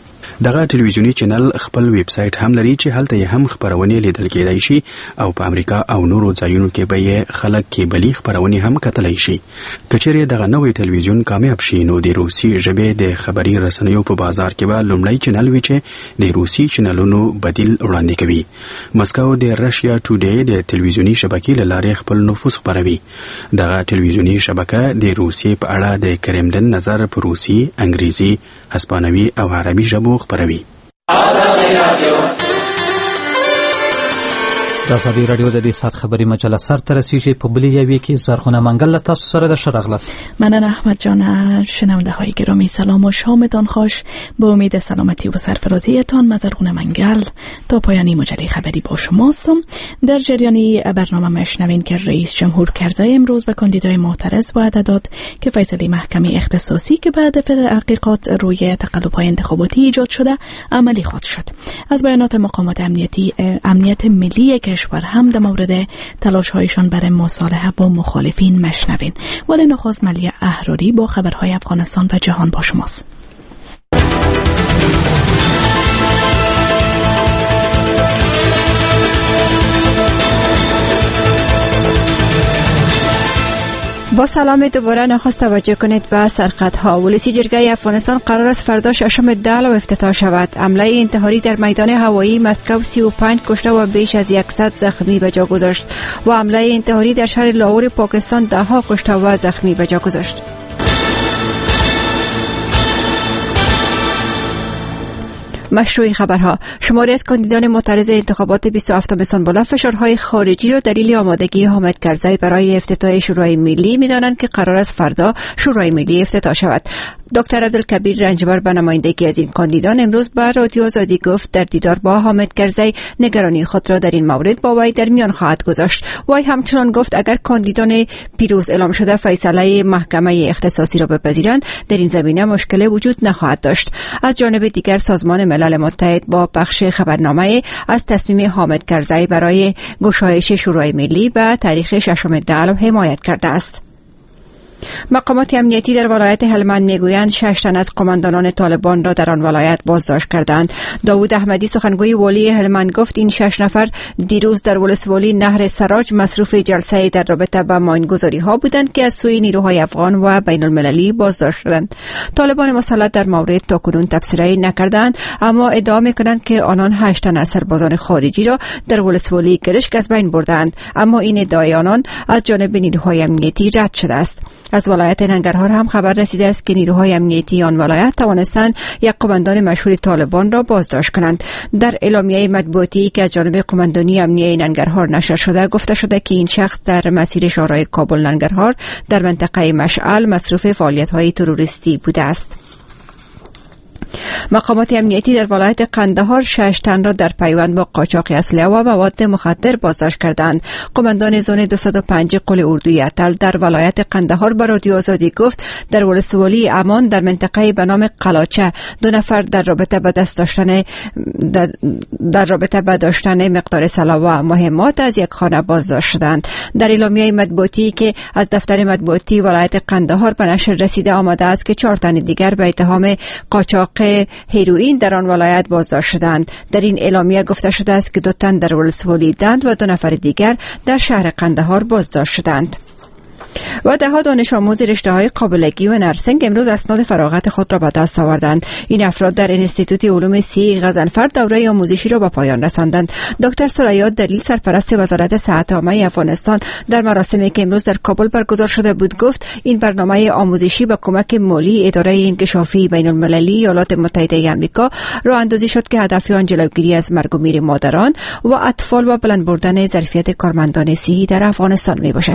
دغه ټلویزیونی چینل خپل ویب سټ هم لري چې هلته هم خبرونه لیدل کېدای شي او په امریکا او نورو ځایونو کې به خلک کیبلي خبرونه هم کتلای شي. کچېرې دغه نوې ټلویزیون کامیاب شي نو د روسي ژبې د خبري رسنیو په بازار کې به لومړی چینل وي چې د روسي چینلونو بدیل وړاندې کوي. مسکو د رشیا ټوډے د ټلویزیونی شبکې له لارې خپل نفوذ خپروي. دغه ټلویزیونی شبکه د روسي په اړه د کرملن نظر په روسي، انګریزي، هسپانوي او عربي ژبو خپروي. د ازادي رادیو د دې سات خبری مجله سر ته رسیږي. په بلې یوې کې زرغونه منګل تاسو سره د شرغلس. مننه احمد جان. شنونده های گرامی سلام و شامتان خوش. با امید سلامتی و سرفرازیتان من زرغونه منگل تا پایانی مجله خبری با شماستم. در جریانی برنامه مشنوین که رئیس جمهور کرزی امروز به کاندیدای معترض وعده داد که فیصله محکمه اختصاصی که بعد تحقیقات روی تقلب‌های انتخاباتی ایجاد شده عملی خواهد شد. از بیانات مقامات امنیت ملی کشور هم در مورد تلاش‌هایشان برای مصالحه با مخالفین مشنوین. ولی نخست ملی احراری با خبرهای افغانستان و جهان با شماست. با سلام دوباره نخست توجه کنید به سرخطها. ولسی جرگه افغانستان قرار است فردا ششم دلو افتتاح شود. حمله انتحاری در میدان هوایی مسکو 35 کشته و بیش از 100 زخمی به جا گذاشت و حمله انتحاری در شهر لاهور پاکستان 10 کشته و زخمی به جا گذاشت. مشروع خبرها. شماری از کاندیدان معترض انتخابات 27 سنبله فشارهای خارجی را دلیل آمادگی حامد کرزی برای افتتاح شورای ملی می‌دانند که قرار است فردا شورای ملی افتتاح شود. دکتر عبدالکبیر رنجبر به نمایندگی از این کاندیدان امروز به رادیو آزادی گفت در دیدار با حامد کرزی نگرانی خود را در این مورد با وی در میان خواهد گذاشت. وی همچنان گفت اگر کاندیدان پیروز اعلام شده فیصله محکمه اختصاصی را بپذیرند در این زمینه مشکل وجود نخواهد داشت. از جانب دیگر سازمان ملل متحد با پخش خبرنامه از تصمیم حامد کرزی برای گشایش شورای ملی به تاریخ 6 دلو حمایت کرده است. مقامات امنیتی در ولایت هلمند میگویند 6 تن از قماندانان طالبان را در آن ولایت بازداشت کردند. داوود احمدی سخنگوی والی هلمند گفت این 6 نفر دیروز در ولسوالی نهر سراج مصروف جلسه در رابطه با ماینگذاری ها بودند که از سوی نیروهای افغان و بین المللی بازداشت شدند. طالبان مسلط در مورد تاکنون تبصره نکردند اما ادعا میکنند که آنان 8 تن از سربازان خارجی را در ولسوالی گرشک از بین بردند اما این ادعای آنان از جانب نیروهای امنیتی رد شده است. از ولایت ننگرهار هم خبر رسیده است که نیروهای امنیتی آن ولایت توانستند یک قماندان مشهور طالبان را بازداشت کنند. در اعلامیه مطبوعاتی که از جانب قماندانی امنیه ننگرهار نشر شده گفته شده که این شخص در مسیر شورای کابل ننگرهار در منطقه مشعل مصروف فعالیت‌های تروریستی بوده است. مقامات امنیتی در ولایت قندهار 6 تن را در پیوند با قاچاق اسلحه و مواد مخدر بازداشت کردند. قماندان زون 205 قل اردوی اتل در ولایت قندهار به رادیو آزادی گفت در ولسوالی امان در منطقه به نام قلاچه 2 نفر در رابطه به داشتن مقدار سلاح و مهمات از یک خانه بازداشت شدند. در اعلامیه مطبوعاتی که از دفتر مطبوعاتی ولایت قندهار به نشر رسیده آمده است که 4 تن دیگر به اتهام قاچاق هیروئین در آن ولایت بازداشت شدند. در این اعلامیه گفته شده است که 2 تن در ولسوالی دند و 2 نفر دیگر در شهر قندهار بازداشت شدند. و 10 دانش آموز رشته‌های قابلگی و نرسنگ امروز اسناد فراغت خود را به دست آوردند. این افراد در انستیتوت علوم سی غضنفر دوره آموزشی را به پایان رساندند. دکتر سریا دلیل سرپرست وزارت صحت عامه افغانستان در مراسمی که امروز در کابل برگزار شده بود گفت این برنامه آموزشی با کمک مالی اداره انکشافی بین المللی ایالات متحده آمریکا راه اندازی شد که هدف آن جلوگیری از مرگ و میر مادران و اطفال و بلند بردن ظرفیت کارمندان صحی در افغانستان می باشد.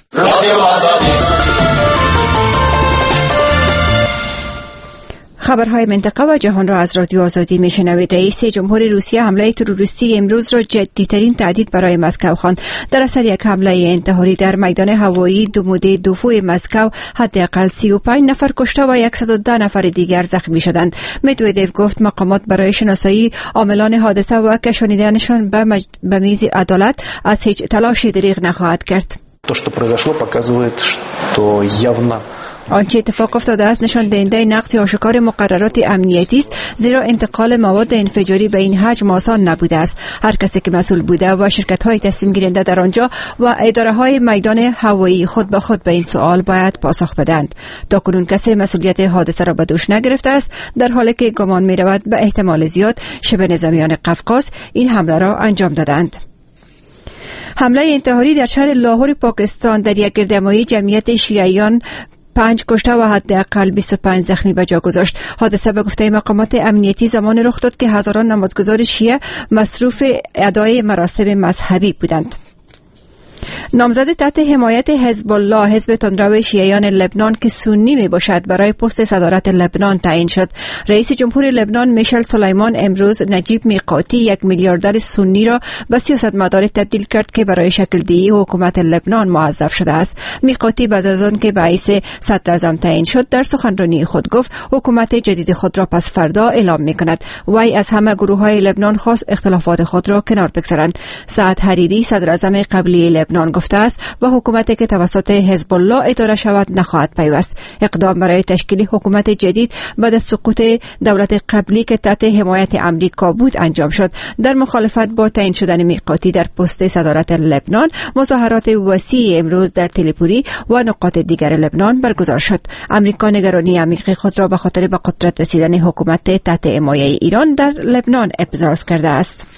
خبرهای منطقه و جهان را از رادیو آزادی میشنوید. رئیس جمهور روسیه حمله تروریستی امروز را جدی‌ترین تهدید برای مسکو خواند. در اثر یک حمله انتحاری در میدان هوایی دومودی دوفوی مسکو حداقل 35 نفر کشته و 110 نفر دیگر زخمی شدند. مدودوف گفت مقامات برای شناسایی عاملان حادثه و کشانیدنشان به میز عدالت از هیچ تلاشی دریغ نخواهد کرد. То, что произошло, показывает, что явно آنچه اتفاق افتاده است نشان دهنده نقض آشکار مقررات امنیتی است، زیرا انتقال مواد انفجاری به این حجم آسان نبوده است. هر کسی که مسئول بوده و شرکت‌های تصمیم گیرنده در آنجا و اداره‌های میدان هوایی خود به خود به این سوال باید پاسخ بدهند. تاکنون کسی مسئولیت حادثه را به دوش نگرفته است، در حالی که گمان می‌رود به احتمال زیاد شبه نظامیان قفقاز این حمله را انجام دادند. حمله انتحاری در شهر لاهور پاکستان در یک گردهمایی جمعیت شیعیان 5 کشته و حداقل 25 زخمی به جا گذاشت. حادثه به گفته مقامات امنیتی زمان رخ داد که هزاران نمازگزار شیعه مصروف ادای مراسم مذهبی بودند. نامزد تحت حمایت حزب الله، حزب تندرو شیعیان لبنان که سنی می باشد، برای پست صدارت لبنان تعیین شد. رئیس جمهور لبنان میشل سلیمان امروز نجیب میقاتی، یک میلیاردر سنی را به سیاستمدار تبدیل کرد که برای شکل دهی حکومت لبنان موظف شده است. میقاتی بعد از آن که رئیس صدر اعظم تعیین شد در سخنرانی خود گفت حکومت جدید خود را پس فردا اعلام می کند. وی از همه گروه‌های لبنان خواست اختلافات خود را کنار بگذارند. سعد حریری صدر اعظم قبلی لبنان گفته است و حکومتی که توسط حزب الله اداره شود نخواهد پیوست. اقدام برای تشکیل حکومت جدید بعد از سقوط دولت قبلی که تحت حمایت امریکا بود انجام شد. در مخالفت با تعیین شدن میقاتی در پست صدارت لبنان، مظاهرات وسیع امروز در تلیپوری و نقاط دیگر لبنان برگزار شد. امریکا نگرانی عمیق خود را به خاطر به قدرت رسیدن حکومت تحت حمایت ایران در لبنان ابراز کرده است.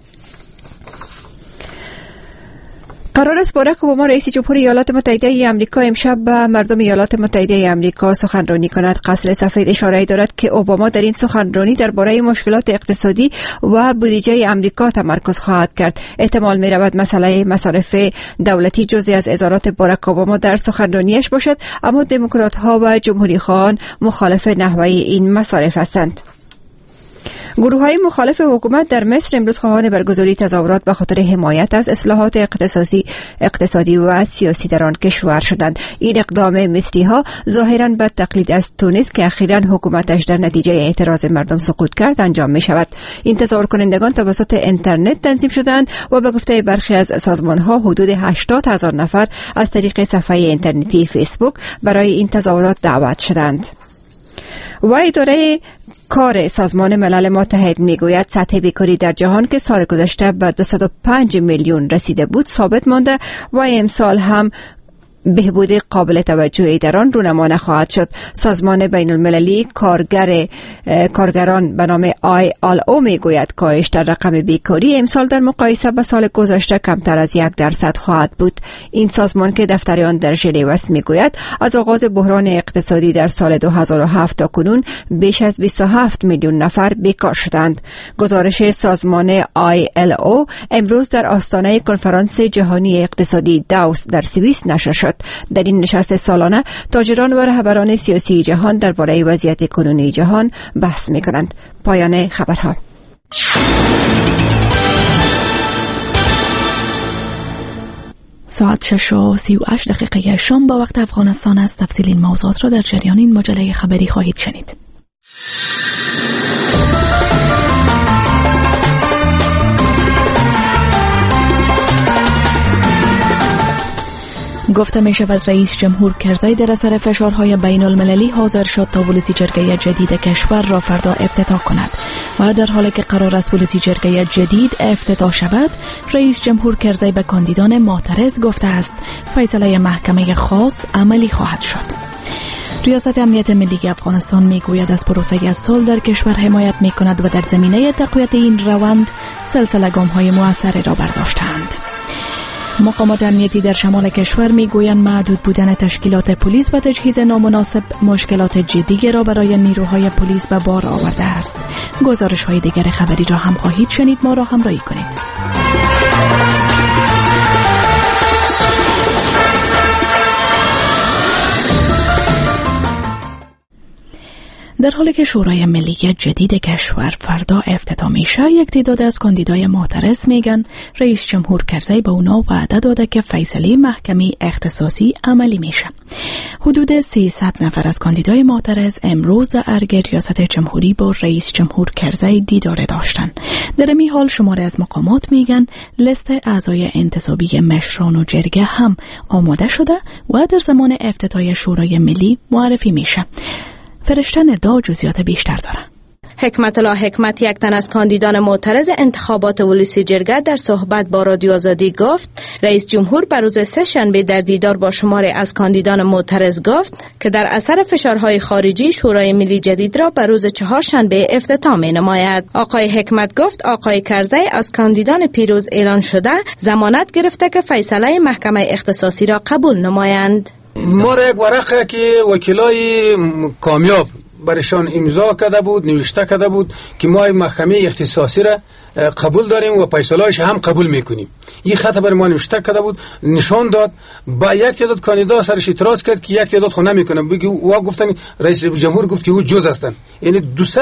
قرار است باراک اوباما رئیس جمهور ایالات متحده ای آمریکا امشب به مردم ایالات متحده ای آمریکا سخنرانی کند. قصر سفید اشاره دارد که اوباما در این سخنرانی درباره مشکلات اقتصادی و بودجه آمریکا تمرکز خواهد کرد. احتمال می رود مسئله مصارف دولتی جزئی از اظهارات باراک اوباما در سخنرانیش باشد، اما دموکرات ها و جمهوری خواهان مخالف نحوه این مصارف هستند. گروه‌های مخالف حکومت در مصر امروز خواهان برگزاری تظاهرات به خاطر حمایت از اصلاحات اقتصادی و سیاسی در آن کشور شدند. این اقدام مصری‌ها ظاهراً به تقلید از تونس که اخیراً حکومتش در نتیجه اعتراض مردم سقوط کرد انجام می شود. این تظاهر کنندگان توسط اینترنت تنظیم شدند و به گفته برخی از سازمان‌ها حدود 80,000 نفر از طریق صفحه اینترنتی فیسبوک برای این تظاهرات دعوت شدند. و اداره کار سازمان ملل متحد میگوید سطح بیکاری در جهان که سال گذشته به 205 میلیون رسیده بود ثابت مانده و امسال هم بهبود قابل توجهی در آن رونما نخواهد شد. سازمان بین المللی کارگران به نام ILO میگوید کاهش در رقم بیکاری امسال در مقایسه با سال گذشته کمتر از 1% خواهد بود. این سازمان که دفتر آن در ژنو است میگوید از آغاز بحران اقتصادی در سال 2007 تا کنون بیش از 27 میلیون نفر بیکار شدند. گزارش سازمان ILO امروز در آستانه کنفرانس جهانی اقتصادی داوس در سوئیس نشر شد. در این نشست سالانه تاجران و رهبران سیاسی جهان درباره وضعیت کنونی جهان بحث می‌کنند. پایان خبرها. ساعت 6:38 شام با وقت افغانستان است. تفصیل این موضوعات را در جریان این مجله خبری خواهید شنید. گفته می شود رئیس جمهور کرزی در اثر فشارهای بین المللی حاضر شد تا پلیسی جرگه جدید کشور را فردا افتتاح کند و در حالی که قرار است پلیسی جرگه جدید افتتاح شود، رئیس جمهور کرزی به کاندیدان معترض گفته است فیصله محکمه خاص عملی خواهد شد. ریاست امنیت ملی افغانستان میگوید از پروسه صلح در کشور حمایت میکند و در زمینه تقویت این روند سلسله گام‌های موثری را برداشتند. مقامات امنیتی در شمال کشور میگویند محدود بودن تشکیلات پلیس و تجهیز نامناسب مشکلات جدی را برای نیروهای پلیس به بار آورده است. گزارش‌های دیگر خبری را هم خواهید شنید. ما را همراهی کنید. در حالی که شورای ملی جدید کشور فردا افتتاح میشه، یک تعداد از کاندیدای معترض میگن رئیس جمهور کرزی به اونا وعده داده که فیصله محکمه اختصاصی عملی میشه. حدود 300 نفر از کاندیدای معترض امروز در ارگ ریاست جمهوری با رئیس جمهور کرزی دیدار داشتن. در این حال شماره از مقامات میگن لیست اعضای انتصابی مشران و جرگه هم آماده شده و در زمان افتتاح شورای ملی معرفی میشه. فرشته ندا جزئیات بیشتر داره. حکمت الله حکمت، یک تن از کاندیدان معترض انتخابات ولسی جرگه، در صحبت با رادیو آزادی گفت رئیس جمهور بر روز سه‌شنبه در دیدار با شماری از کاندیدان معترض گفت که در اثر فشارهای خارجی شورای ملی جدید را بر روز چهارشنبه افتتاح می‌نماید. آقای حکمت گفت آقای کرزی از کاندیدان پیروز اعلان شده ضمانت گرفته که فیصله محکمه اختصاصی را قبول نمایند. ما را یک ورقه که وکیلای کامیاب برشان امضا کرده بود، نوشته کرده بود که ما محکمه اختصاصی را قبول داریم و فیصله‌اش هم قبول میکنیم. این خط بر ما نوشته کرده بود، نشان داد. با یک تعداد کاندیدا سرش اعتراض کرد که یک تعداد خو نمیکنه، بگی و گفتن رئیس جمهور گفت که او جز هستن، یعنی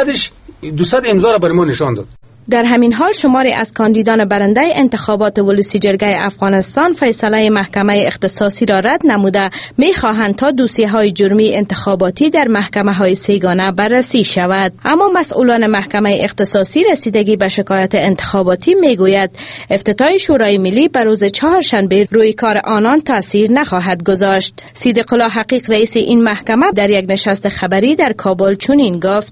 200 امضا را بر ما نشان داد. در همین حال شماری از کاندیدان برنده انتخابات ولسی جرگه افغانستان فیصله محکمه اختصاصی را رد نموده می‌خواهند تا دوسیه‌های جرمی انتخاباتی در محکمه‌های سه‌گانه بررسی شود. اما مسئولان محکمه اختصاصی رسیدگی به شکایت انتخاباتی میگوید افتتاح شورای ملی بر روز چهارشنبه روی کار آنان تاثیر نخواهد گذاشت. صدیق الله حقیق رئیس این محکمه در یک نشست خبری در کابل چنین گفت: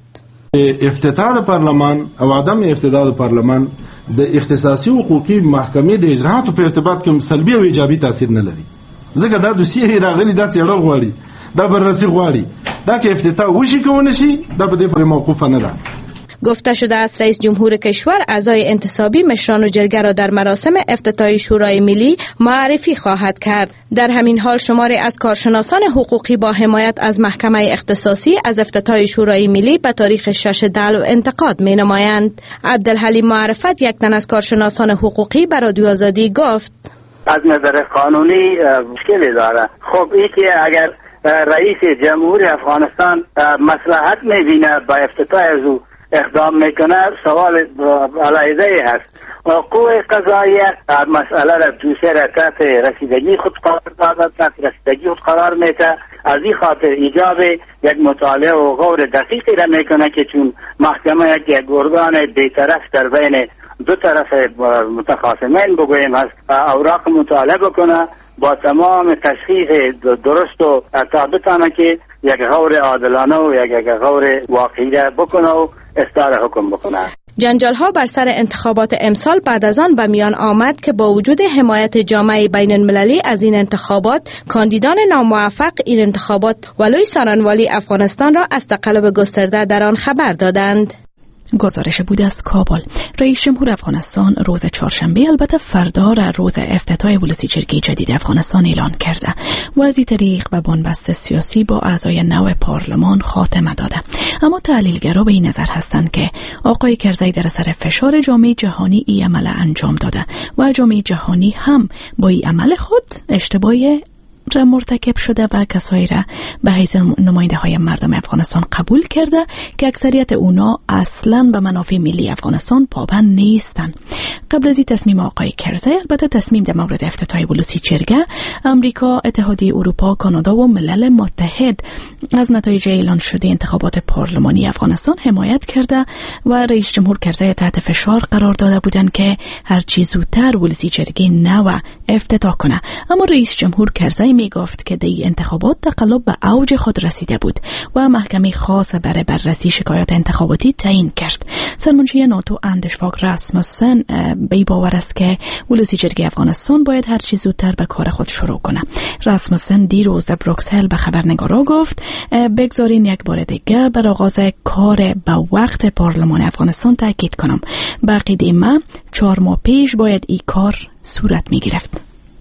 افتتاح پارلمان او عدم افتتاح پارلمان د اختصاصي حقوقي محکمې د اجرااتو په ارتباط کې سلبي او ایجابي تاثیر نه لري. ځکه دا دوسیه راغلي دا څېړل غواړي، دا بررسي غواړي، دا که افتتاح وشي که ونشي دا په دې پورې موقوفه نه ده. گفته شده است رئیس جمهور کشور اعضای انتصابی مشران و جرگه را در مراسم افتتاح شورای ملی معرفی خواهد کرد. در همین حال شماری از کارشناسان حقوقی با حمایت از محکمه اختصاصی از افتتاح شورای ملی به تاریخ 6 دلو انتقاد می نمایند. عبدالحلیم معرفت، یک تن از کارشناسان حقوقی، به رادیو آزادی گفت: از نظر قانونی مشکلی داره. خب این که اگر رئیس جمهور افغانستان مصلحت می‌بینه با افتتاح او اقدام میکنه، سوال علیحده هست. قوه قضاییه مسئله را دوسیه را تحت رسیدگی خود قرار داده، تحت رسیدگی خود قرار میده. از این خاطر ایجاب یک مطالعه و غور دقیقی را میکنه که چون محکمه یک ارگان بی‌طرف در بین دو طرف متخاصمین بگوییم هست، اوراق مطالعه بکنه با تمام تشخیص درست و تا بتانه که یک غور عادلانه و یک غور واقعی را بکنه و اصدار حکم بکنه. جنجال ها بر سر انتخابات امسال بعد از آن به میان آمد که با وجود حمایت جامعه بین المللی از این انتخابات، کاندیدان ناموفق این انتخابات ولوی سرانوالی افغانستان را از تقلب گسترده در آن خبر دادند. گزارش بود از کابل. رئیس جمهور افغانستان روز چهارشنبه، البته فردا، را روز افتتاح ولسی جرگه جدید افغانستان اعلان کرده و از این طریق به بنبست سیاسی با اعضای نو پارلمان خاتمه داده. اما تحلیلگرا به این نظر هستند که آقای کرزی در اثر فشار جامعه جهانی این عمل انجام داده و جامعه جهانی هم با این عمل خود اشتباهی را مرتکب شده و کسایی را به حیث نماینده های مردم افغانستان قبول کرده که اکثریت اونا اصلا به منافع ملی افغانستان پابند نیستند. قبل از این تصمیم آقای کرزی، البته تصمیم در مورد افتتاح ولسی جرگه، امریکا، اتحادیه اروپا، کانادا و ملل متحد از نتایج اعلان شده انتخابات پارلمانی افغانستان حمایت کرده و رئیس جمهور کرزی تحت فشار قرار داده بودند که هر چی زودتر ولسی جرگه نو افتتاح کنه. اما رئیس جمهور کرزی می گفت که دی انتخابات تقلب به اوج خود رسیده بود و محکمه خاص برای بررسی شکایات انتخاباتی تعیین کرد. سرمنشی ناتو اندرس فاگ راسموسن به باور است که ولسی جرگه افغانستان باید هر چیز زودتر به کار خود شروع کنه. راسموسن دیروز در بروکسل به خبرنگارا گفت بگذارین یک بار دیگه بر آغاز کار به وقت پارلمان افغانستان تاکید کنم. به عقیده من 4 ماه پیش باید این کار صورت می گرفت.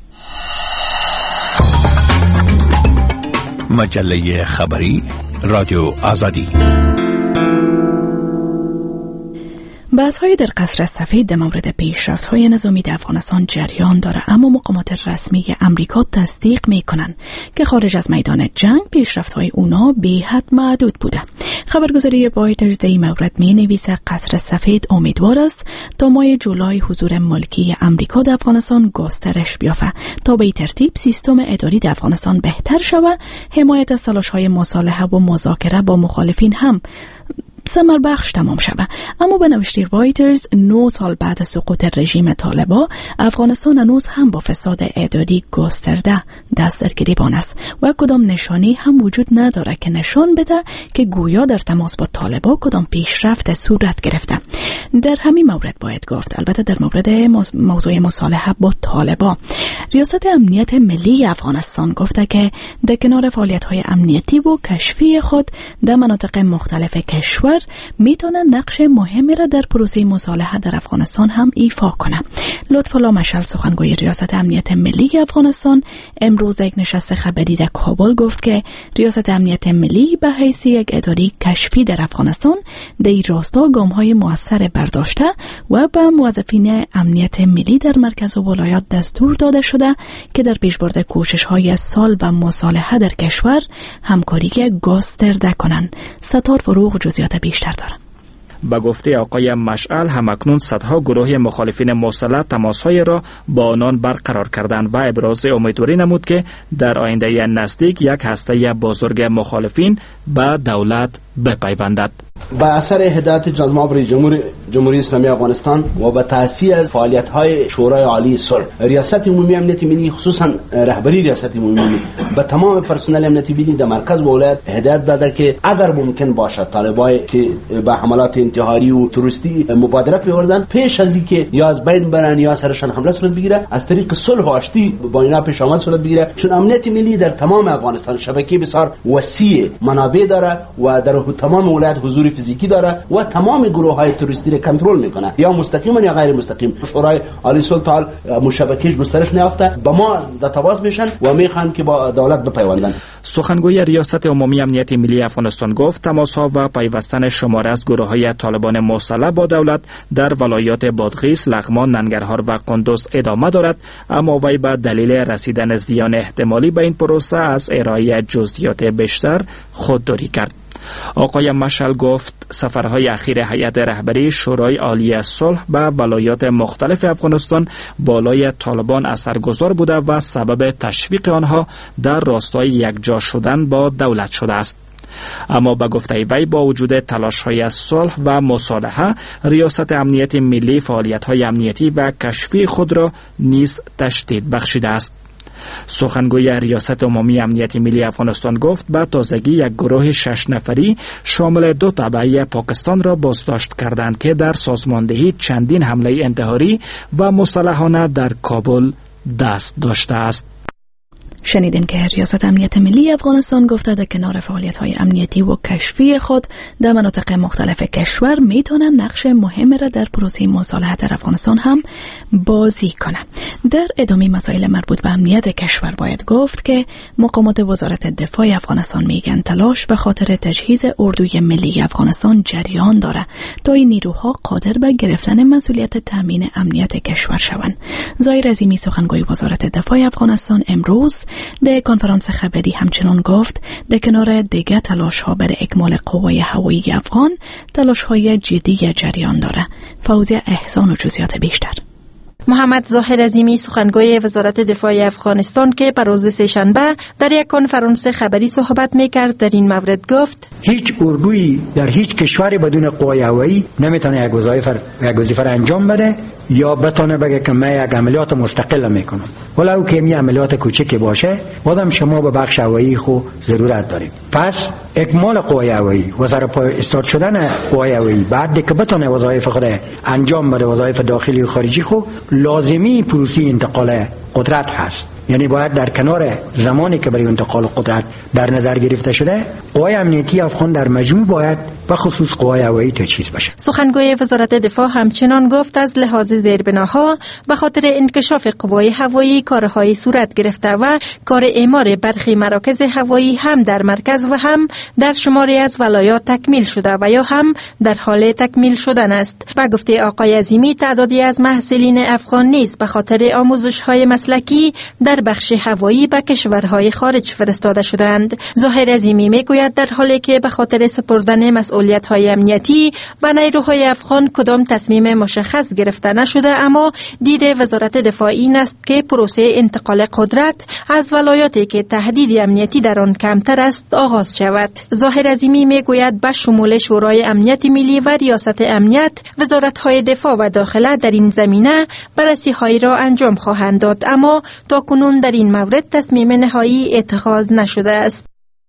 مجله خبری رادیو آزادی. بحث‌های در قصر سفید در مورد پیشرفت‌های نظامی در افغانستان جریان داره، اما مقامات رسمی امریکا تصدیق می‌کنند که خارج از میدان جنگ پیشرفت‌های اونا بی‌حد محدود بوده. خبرگزاری رایترز در این مورد می‌نویسه قصر سفید امیدوار است تا ماه جولای حضور ملکی امریکا در افغانستان گسترش بیافته تا به این ترتیب سیستم اداری در افغانستان بهتر شود، حمایت از تلاش‌های مصالحه و مذاکره با مخالفین هم ثمر بخش تمام شده. اما به نوشته رایترز 9 سال بعد از سقوط رژیم طالبان افغانستان هنوز هم با فساد اداری گسترده دست در گریبان است و کدام نشانی هم وجود نداره که نشان بده که گویا در تماس با طالبان کدام پیشرفت صورت گرفته. در همین مورد باید گفت، البته در مورد موضوع مصالحه با طالبان، ریاست امنیت ملی افغانستان گفته که در کنار فعالیت‌های امنیتی و کشفی خود در مناطق مختلف کشور میتونه نقش مهمی را در پروسه مصالحه در افغانستان هم ایفا کنه. لطف‌الله مشعل سخنگوی ریاست امنیت ملی افغانستان امروز یک نشست خبری در کابل گفت که ریاست امنیت ملی به حیث یک اداره کشفی در افغانستان در این راستا گام‌های مؤثر برداشته و به موظفین امنیت ملی در مرکز و ولایات دستور داده شده که در پیشبرد کوشش‌های سال و مصالحه در کشور همکاری گسترده کنند. ستار فروغ جزئیات بیشتر دارند. به گفته آقای مشعل همکنون صدها گروه مخالفین مسلح تماس‌های را با آنان برقرار کردند و ابراز امیدواری نمود که در آینده نزدیک یک هسته بزرگ مخالفین به دولت بپیوندد. با اثر هدایت جناب معاون جمهوری اسلامی افغانستان و به تأثیر از فعالیت‌های شورای عالی صلح، ریاست عمومی امنیت ملی خصوصا رهبری ریاست عمومی به تمام پرسنل امنیتی ملی در مرکز و ولایت هدایت داده که اگر ممکن باشد طالبای که به حملات انتحاری و تروریستی مبادرت بورزند پیش از اینکه یا از بین برن یا سرشان حمله صورت بگیره از طریق صلح و آشتی با اینا پیش آمد صورت بگیره، چون امنیت ملی در تمام افغانستان شبکه بسیار وسیع منابع داره و در تمام ولایت حضور فیزیکی داره و تمام گروه‌های تروریستی را کنترل میکنه، یا مستقیما یا غیر مستقیم. شورای عالی صلح تا مشابکش گسترش نیافته، با ما در تماس میشن و میخوان که با دولت بپیوندن. سخنگوی ریاست عمومی امنیت ملی افغانستان گفت تماس‌ها و پیوستن شماره از گروه‌های طالبان مسلح با دولت در ولایات بادغیس، لغمان، ننگرهار و قندوز ادامه دارد، اما وی به دلیل رسیدن زیان احتمالی به این پروسه از ارائه جزئیات بیشتر خودداری کرد. آقای مشعل گفت سفرهای اخیر هیئت رهبری شورای عالی صلح به ولایات مختلف افغانستان بالای طالبان اثرگذار بوده و سبب تشویق آنها در راستای یکجا شدن با دولت شده است. اما به گفته وی با وجود تلاش‌های صلح و مصالحه، ریاست امنیت ملی فعالیت‌های امنیتی و کشفی خود را نیز تشدید بخشیده است. سخنگوی ریاست عمومی امنیت ملی افغانستان گفت به تازگی یک گروه 6 نفری شامل 2 تبعه پاکستان را بازداشت کردند که در سازماندهی چندین حمله انتحاری و مسلحانه در کابل دست داشته است. شنیدین که ریاست امنیت ملی افغانستان گفته در کنار فعالیت‌های امنیتی و کشفی خود در مناطق مختلف کشور میتونن نقش مهم را در پروسه مصالحه در افغانستان هم بازی کنه. در ادامه مسائل مربوط به امنیت کشور باید گفت که مقامات وزارت دفاع افغانستان میگن تلاش به خاطر تجهیز اردوی ملی افغانستان جریان داره تا این نیروها قادر به گرفتن مسئولیت تامین امنیت کشور شوند. ظاهر عظیمی سخنگوی وزارت دفاع افغانستان امروز در کنفرانس خبری همچنان گفت در کنار دیگر تلاش‌ها برای اکمال قوای هوایی افغان تلاش‌های جدی جریان داره. فوزیه احسان و جزئیات بیشتر. محمد ظاهر عظیمی سخنگوی وزارت دفاع افغانستان که بر روز سه‌شنبه در یک کنفرانس خبری صحبت می‌کرد در این مورد گفت هیچ اردویی در هیچ کشوری بدون قوای هوایی نمیتونه یک وظیفه را انجام بده یا بتونه بگه که من یک عملیات مستقل میکنم، ولو که این عملیات کوچکی باشه بازم شما به بخش هوایی خو ضرورت دارید. پس اکمال قوای هوایی و سر پای استارت شدن قوای هوایی بعد که بتونه وظایف خود انجام بده، وظایف داخلی و خارجی خو لازمی پروسه انتقال قدرت هست. یعنی باید در کنار زمانی که برای انتقال قدرت در نظر گرفته شده قوای امنیتی افغان در مجموع باید و خصوص قوای هوایی تجهیز بشه. سخنگوی وزارت دفاع همچنان گفت از لحاظ زیربناها به خاطر انکشاف قوای هوایی کارهای صورت گرفته و کار اعمار برخی مراکز هوایی هم در مرکز و هم در شماری از ولایات تکمیل شده و یا هم در حال تکمیل شدن است. به گفته آقای عظیمی تعدادی از محصلین افغان نیز به خاطر آموزش‌های مسلکی در بخش هوایی به کشورهای خارج فرستاده شدند. ظاهر عظیمی میگوید در حالی که به خاطر سپردن مسئولیت‌های امنیتی به نیروهای افغان کدام تصمیم مشخص گرفته نشده، اما دید وزارت دفاع این است که پروسه انتقال قدرت از ولایاتی که تهدید امنیتی در آن کمتر است آغاز شود. ظاهر عظیمی میگوید به شمول شورای امنیت ملی و ریاست امنیت، وزارت‌های دفاع و داخله در این زمینه بررسی‌هایی را انجام خواهند داد، اما تاکنون در این مورد تصمیم نهایی اتخاذ نشده است.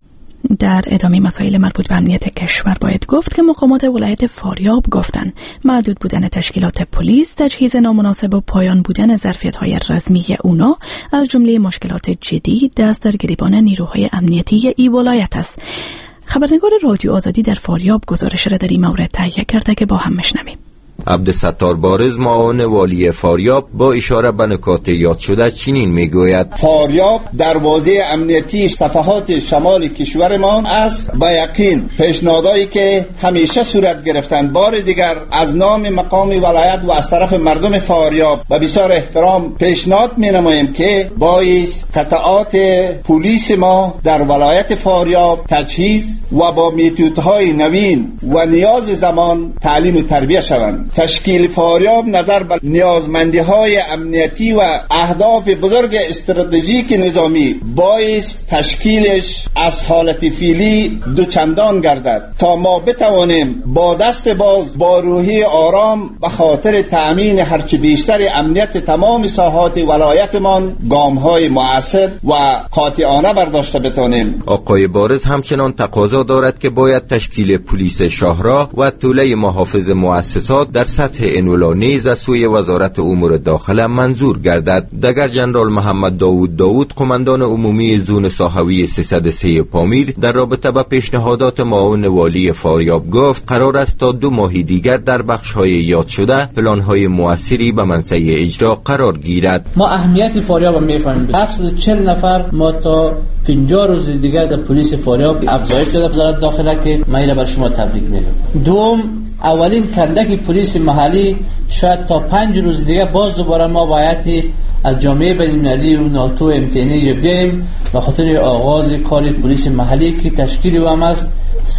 در ادامه مسائل مربوط به امنیت کشور باید گفت که مقامات ولایت فاریاب گفتند محدود بودن تشکیلات پلیس، تجهیز نامناسب و پایان بودن ظرفیت‌های رسمی اونا از جمله مشکلات جدی دست در گریبان نیروهای امنیتی ای ولایت است. خبرنگار رادیو آزادی در فاریاب گزارش را در این مورد تهیه کرده که با هم میشنویم. عبدالستار بارز معاون والی فاریاب با اشاره به نکات یاد شده چنین میگوید: فاریاب دروازه امنیتی صفحات شمال کشورمان است. با یقین پیشنهادایی که همیشه صورت گرفتند بار دیگر از نام مقام ولایت و از طرف مردم فاریاب با بسیار احترام پیشنهاد می‌نماییم که بایست قطعات پلیس ما در ولایت فاریاب تجهیز و با میتودهای نوین و نیاز زمان تعلیم و تربیت شوند. تشکیل فاریاب نظر به نیازمندی‌های امنیتی و اهداف بزرگ استراتژیک نظامی بایست تشکیلش از حالت فعلی دوچندان گردد تا ما بتوانیم با دست باز با روحی آرام به خاطر تأمین هرچه بیشتر امنیت تمام ساحات ولایتمان گام‌های مؤثر و قاطعانه برداشته بتوانیم. آقای بارز همچنان تقاضا دارد که باید تشکیل پلیس شهرها و توله محافظ مؤسسات در سطح انولا نیز از سوی وزارت امور داخله منظور گردد. دگر جنرال محمد داوود قماندان عمومی زون ساحوی 303 پامیر در رابطه با پیشنهادات معاون والی فاریاب گفت قرار است تا 2 ماه دیگر در بخش‌های یاد شده پلان‌های موثری به منصه اجرا قرار گیرد. ما اهمیت فاریاب می‌فهمیم. 740 نفر ما تا 50 روز دیگر در پلیس فاریاب افزایش داده وزارت داخله که من را بر شما تبریک میگم. دوم، اولین کندک پلیس محلی شاید تا 5 روز دیگه باز دوباره ما باید از جامعه بین‌المللی و ناتو امتحانی بیایم و خاطر آغاز کار پلیس محلی که تشکیل و هم است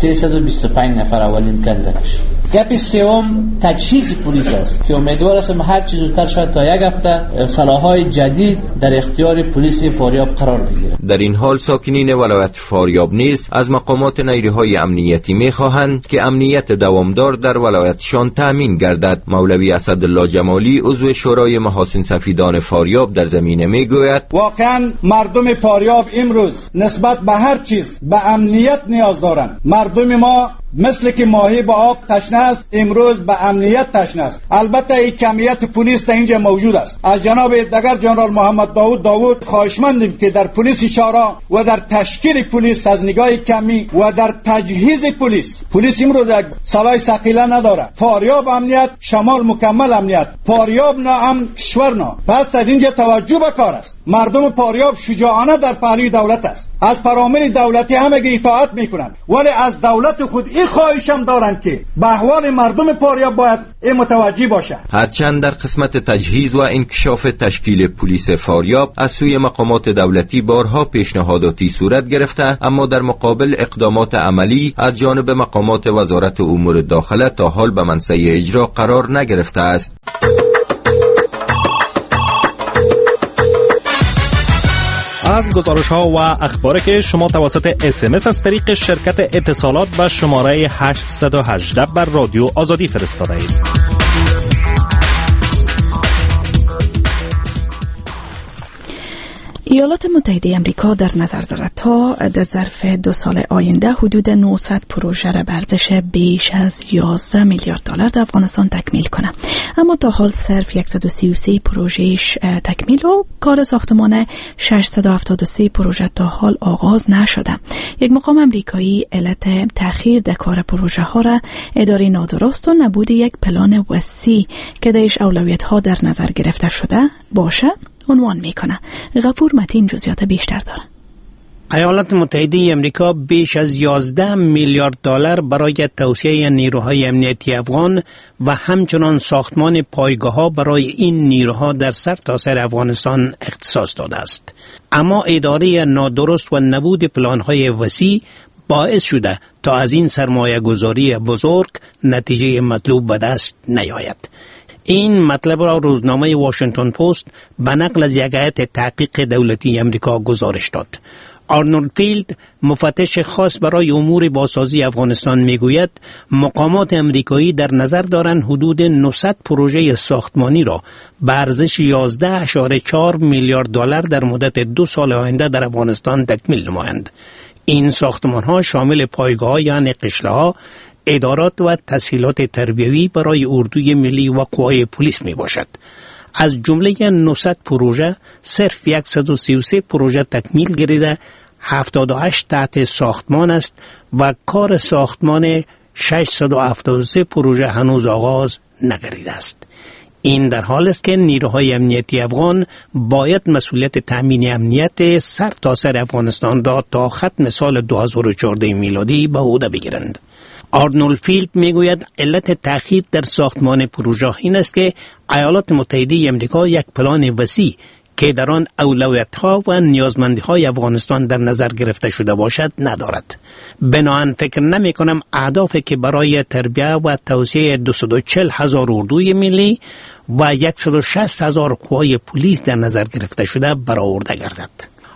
325 نفر اولین کندکش. گپ سوم تجهیز پلیس است که امیدوار هستم هر چیز زودتر شاید تا یک هفته سلاح‌های جدید در اختیار پلیس فاریاب قرار بگیرد. در این حال ساکنین ولایت فاریاب نیز از مقامات نیروهای امنیتی می‌خواهند که امنیت دوامدار در ولایتشان تأمین گردد. مولوی اسدالله جمالی عضو شورای محاسن سفیدان فاریاب در زمینه میگوید: واقعا مردم فاریاب امروز نسبت به هر چیز به امنیت نیاز دارند. مردم ما مثل که ماهی با آب تشنه است امروز به امنیت تشنه است. البته این کمیت پلیس در اینجا موجود است. از جناب دگر جنرال محمد داوود خواهشمندیم که در پلیس شورا و در تشکیل پلیس از نگاه کمی و در تجهیز پلیس امروز یک سوای ثقیله نداره. فاریاب امنیت، شمال مکمل امنیت، فاریاب نه امن کشور نه. پس در اینجا توجه به کار است. مردم فاریاب شجاعانه در پهلوی دولت است. از فرامین دولتی همه اطاعت میکنند، ولی از دولت خود این خواهشم دارند که به احوال مردم فاریاب باید متوجه باشه. هرچند در قسمت تجهیز و انکشاف تشکیل پلیس فاریاب از سوی مقامات دولتی بارها پیشنهاداتی صورت گرفته، اما در مقابل اقدامات عملی از جانب مقامات وزارت امور داخله تا حال به منصه اجرا قرار نگرفته است. از گزارش‌ها و اخباری که شما توسط SMS از طریق شرکت اتصالات به شماره 818 بر رادیو آزادی فرستاده اید. ایالات متحده امریکا در نظر دارد تا در ظرف 2 سال آینده حدود 900 پروژه را به ارزش بیش از 11 میلیارد دلار در افغانستان تکمیل کنند. اما تا حال صرف 133 پروژهش تکمیل و کار ساختمان 673 پروژه تا حال آغاز نشده. یک مقام امریکایی علت تأخیر در کار پروژه ها را اداره نادرست و نبود یک پلان وسیع که درش اولویت ها در نظر گرفته شده باشه عنوان میکنه. غفور متین جزئیات بیشتر داره. ایالات متحده امریکا بیش از 11 میلیارد دلار برای توسعه نیروهای امنیتی افغان و همچنان ساختمان پایگاه‌ها برای این نیروها در سرتاسر افغانستان اختصاص داده است. اما اداره نادرست و نبود پلان‌های وسیع باعث شده تا از این سرمایه گذاری بزرگ نتیجه مطلوب به دست نیاید. این مطلب را روزنامه واشنگتن پست به نقل از یک هیئت تحقیق دولتی امریکا گزارش داد. آرنولد فیلد مفتش خاص برای امور بازسازی افغانستان میگوید مقامات امریکایی در نظر دارند حدود 900 پروژه ساختمانی را به ارزش 11.4 میلیارد دلار در مدت 2 سال آینده در افغانستان تکمیل نمایند. این ساختمان‌ها شامل پایگاه‌ها یعنی قشره‌ها، ادارات و تسهیلات تربیوی برای اردوی ملی و قوای پلیس می باشد. از جمله 900 پروژه صرف 133 پروژه تکمیل گردیده، 78 تحت ساختمان است و کار ساختمان 673 پروژه هنوز آغاز نگردیده است. این در حال است که نیروهای امنیتی افغان باید مسئولیت تامین امنیت سرتاسر افغانستان را تا ختم سال 2014 میلادی به عهده بگیرند. آرنولد فیلد میگوید علت تأخیر در ساختمان پروژه این است که ایالات متحده امریکا یک پلان وسیع که در آن اولویت‌ها و نیازمندی‌های افغانستان در نظر گرفته شده باشد ندارد. بنابراین فکر نمی‌کنم اهدافی که برای تربیت و توسعه 240,000 اردوی ملی و 160,000 قوای پلیس در نظر گرفته شده برآورده گردد.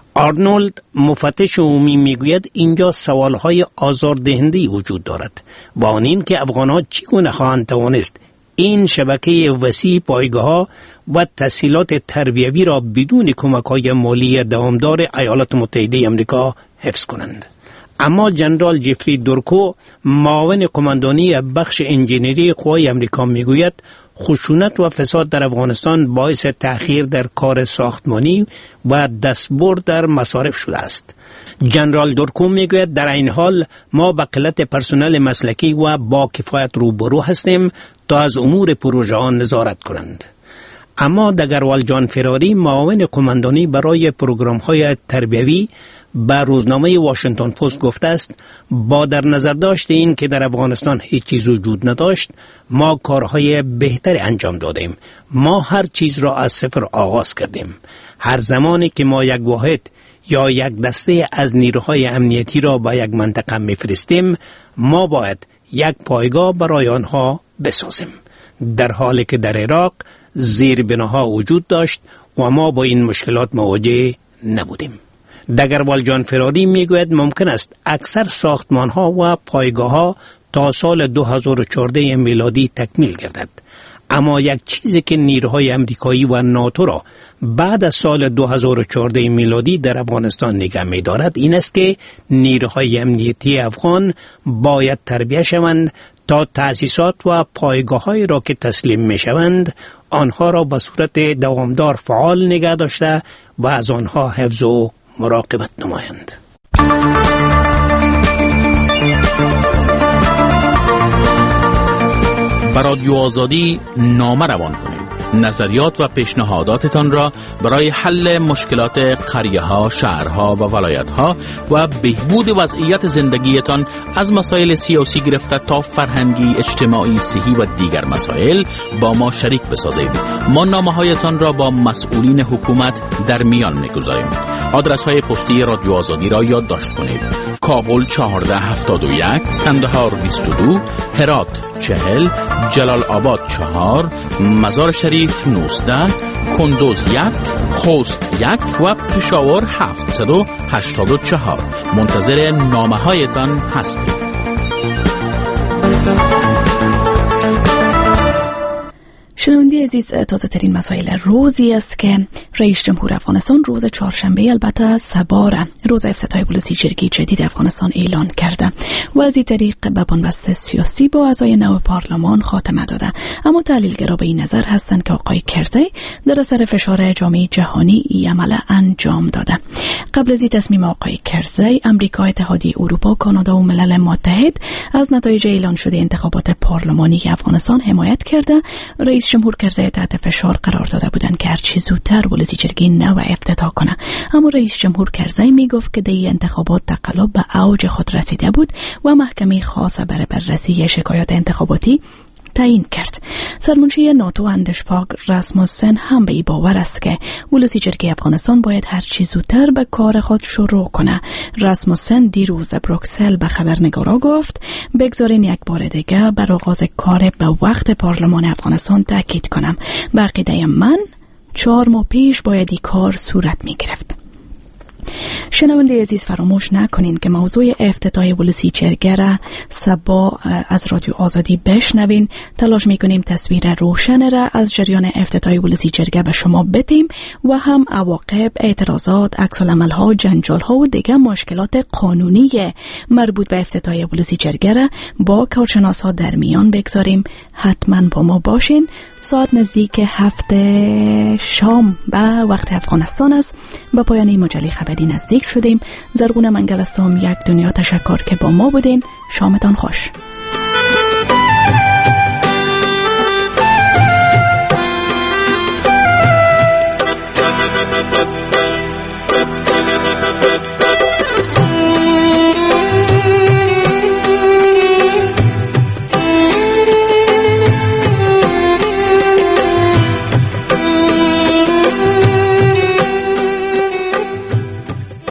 آرنولد مفتش عمومی میگوید اینجا سوالهای آزاردهنده وجود دارد و آن این که افغان‌ها چگونه خواهند توانست این شبکه وسیع پایگاه‌ها و تسهیلات تربیوی را بدون کمک‌های مالی دوامدار ایالات متحده آمریکا حفظ کنند. اما جنرال جفری دورکو معاون قماندانی بخش انجینری قوای آمریکا میگوید خشونت و فساد در افغانستان باعث تأخیر در کار ساختمانی و دستبرد در مصارف شده است. جنرال دورکو میگوید در این حال ما با قلت پرسنل مسلکی و با کفایت روبرو هستیم تا از امور پروژه آن نظارت کنند. اما دگروال جان فراری معاون قماندانی برای پروگرام‌های تربیوی به روزنامه واشنگتن پست گفته است با در نظر داشت این که در افغانستان هیچ چیز وجود نداشت ما کارهای بهتری انجام دادیم. ما هر چیز را از صفر آغاز کردیم. هر زمانی که ما یک واحد یا یک دسته از نیروهای امنیتی را به یک منطقه میفرستیم ما باید یک پایگاه برای آنها بسازیم. در حالی که در عراق زیربناها وجود داشت و ما با این مشکلات مواجه نبودیم. دگروال جان فراری میگوید ممکن است اکثر ساختمان‌ها و پایگاه‌ها تا سال 2014 میلادی تکمیل گردد. اما یک چیزی که نیروهای امریکایی و ناتو را بعد از سال 2014 میلادی در افغانستان نگه می‌دارد این است که نیروهای امنیتی افغان باید تربیت شوند تا تأسیسات و پایگاه‌هایی را که تسلیم می‌شوند آنها را به صورت دوامدار فعال نگه داشته و از آنها حفظ و مراقبت نمایند. به رادیو آزادی نامه روان کنید. نظریات و پیشنهاداتتان را برای حل مشکلات قریه‌ها، شهرها و ولایت‌ها و بهبود وضعیت زندگیتان از مسائل سیاسی گرفته تا فرهنگی، اجتماعی، صحی و دیگر مسائل با ما شریک بسازید. ما نامه‌هایتان را با مسئولین حکومت در میان می‌گذاریم. آدرس‌های پستی رادیو آزادی را یادداشت کنید. کابل 1471، کندهار 22، هرات 40، جلال آباد 4، مزار شریف 19، کندوز 1، خوست 1 و پشاور 784. منتظر نامه هایتان هستیم. شنونده عزیز، تازه ترین مسائل روزی است که رئیس جمهور افغانستان روز چهارشنبه، البته سباره، روز افتتاح ولسی جرگه جدید افغانستان اعلان کرده و از این طریق به بنبست سیاسی با اعضای نو پارلمان خاتمه داده. اما تحلیلگرا به این نظر هستند که آقای کرزی در اثر فشار جامعه جهانی این عمل انجام داده. قبل از این تصمیم آقای کرزی، امریکا، اتحادیه اروپا، کانادا و ملل متحد از نتایج اعلان شده انتخابات پارلمانی افغانستان حمایت کرده. رئیس جمهور کرزی تحت فشار قرار داده بودند که هرچی زودتر ولسی جرگه نو افتتاح کنه، اما رئیس جمهور کرزی میگفت که این انتخابات تقلب به اوج خود رسیده بود و محکمه خاص برای بررسی شکایات انتخاباتی تعیین کرد. سرمنشی ناتو اندشفاگ راسموسن هم به این باور است که ولسی جرگه افغانستان باید هر چی زودتر به کار خود شروع کنه. راسموسن دیروز بروکسل به خبرنگارا گفت بگذارین یک بار دیگه بر آغاز کار به وقت پارلمان افغانستان تاکید کنم. به عقیده من 4 ماه پیش باید این کار صورت می گرفت. شنونده عزیز، فراموش نکنین که موضوع افتتاح ولسی جرگه را صبا از رادیو آزادی بشنوین. تلاش میکنیم تصویر روشن را از جریان افتتاح ولسی جرگه به شما بدیم و هم عواقب، اعتراضات، عکس‌العمل‌ها، جنجال‌ها و دیگر مشکلات قانونی مربوط به افتتاح ولسی جرگه را با کارشناسا در میان بگذاریم. حتما با ما باشین. ساعت نزدیک 7 شام به وقت افغانستان است. با پایان این مجله خبری نزدیک شدیم. زرغون منگل هستم. یک دنیا تشکر که با ما بودین. شامتان خوش.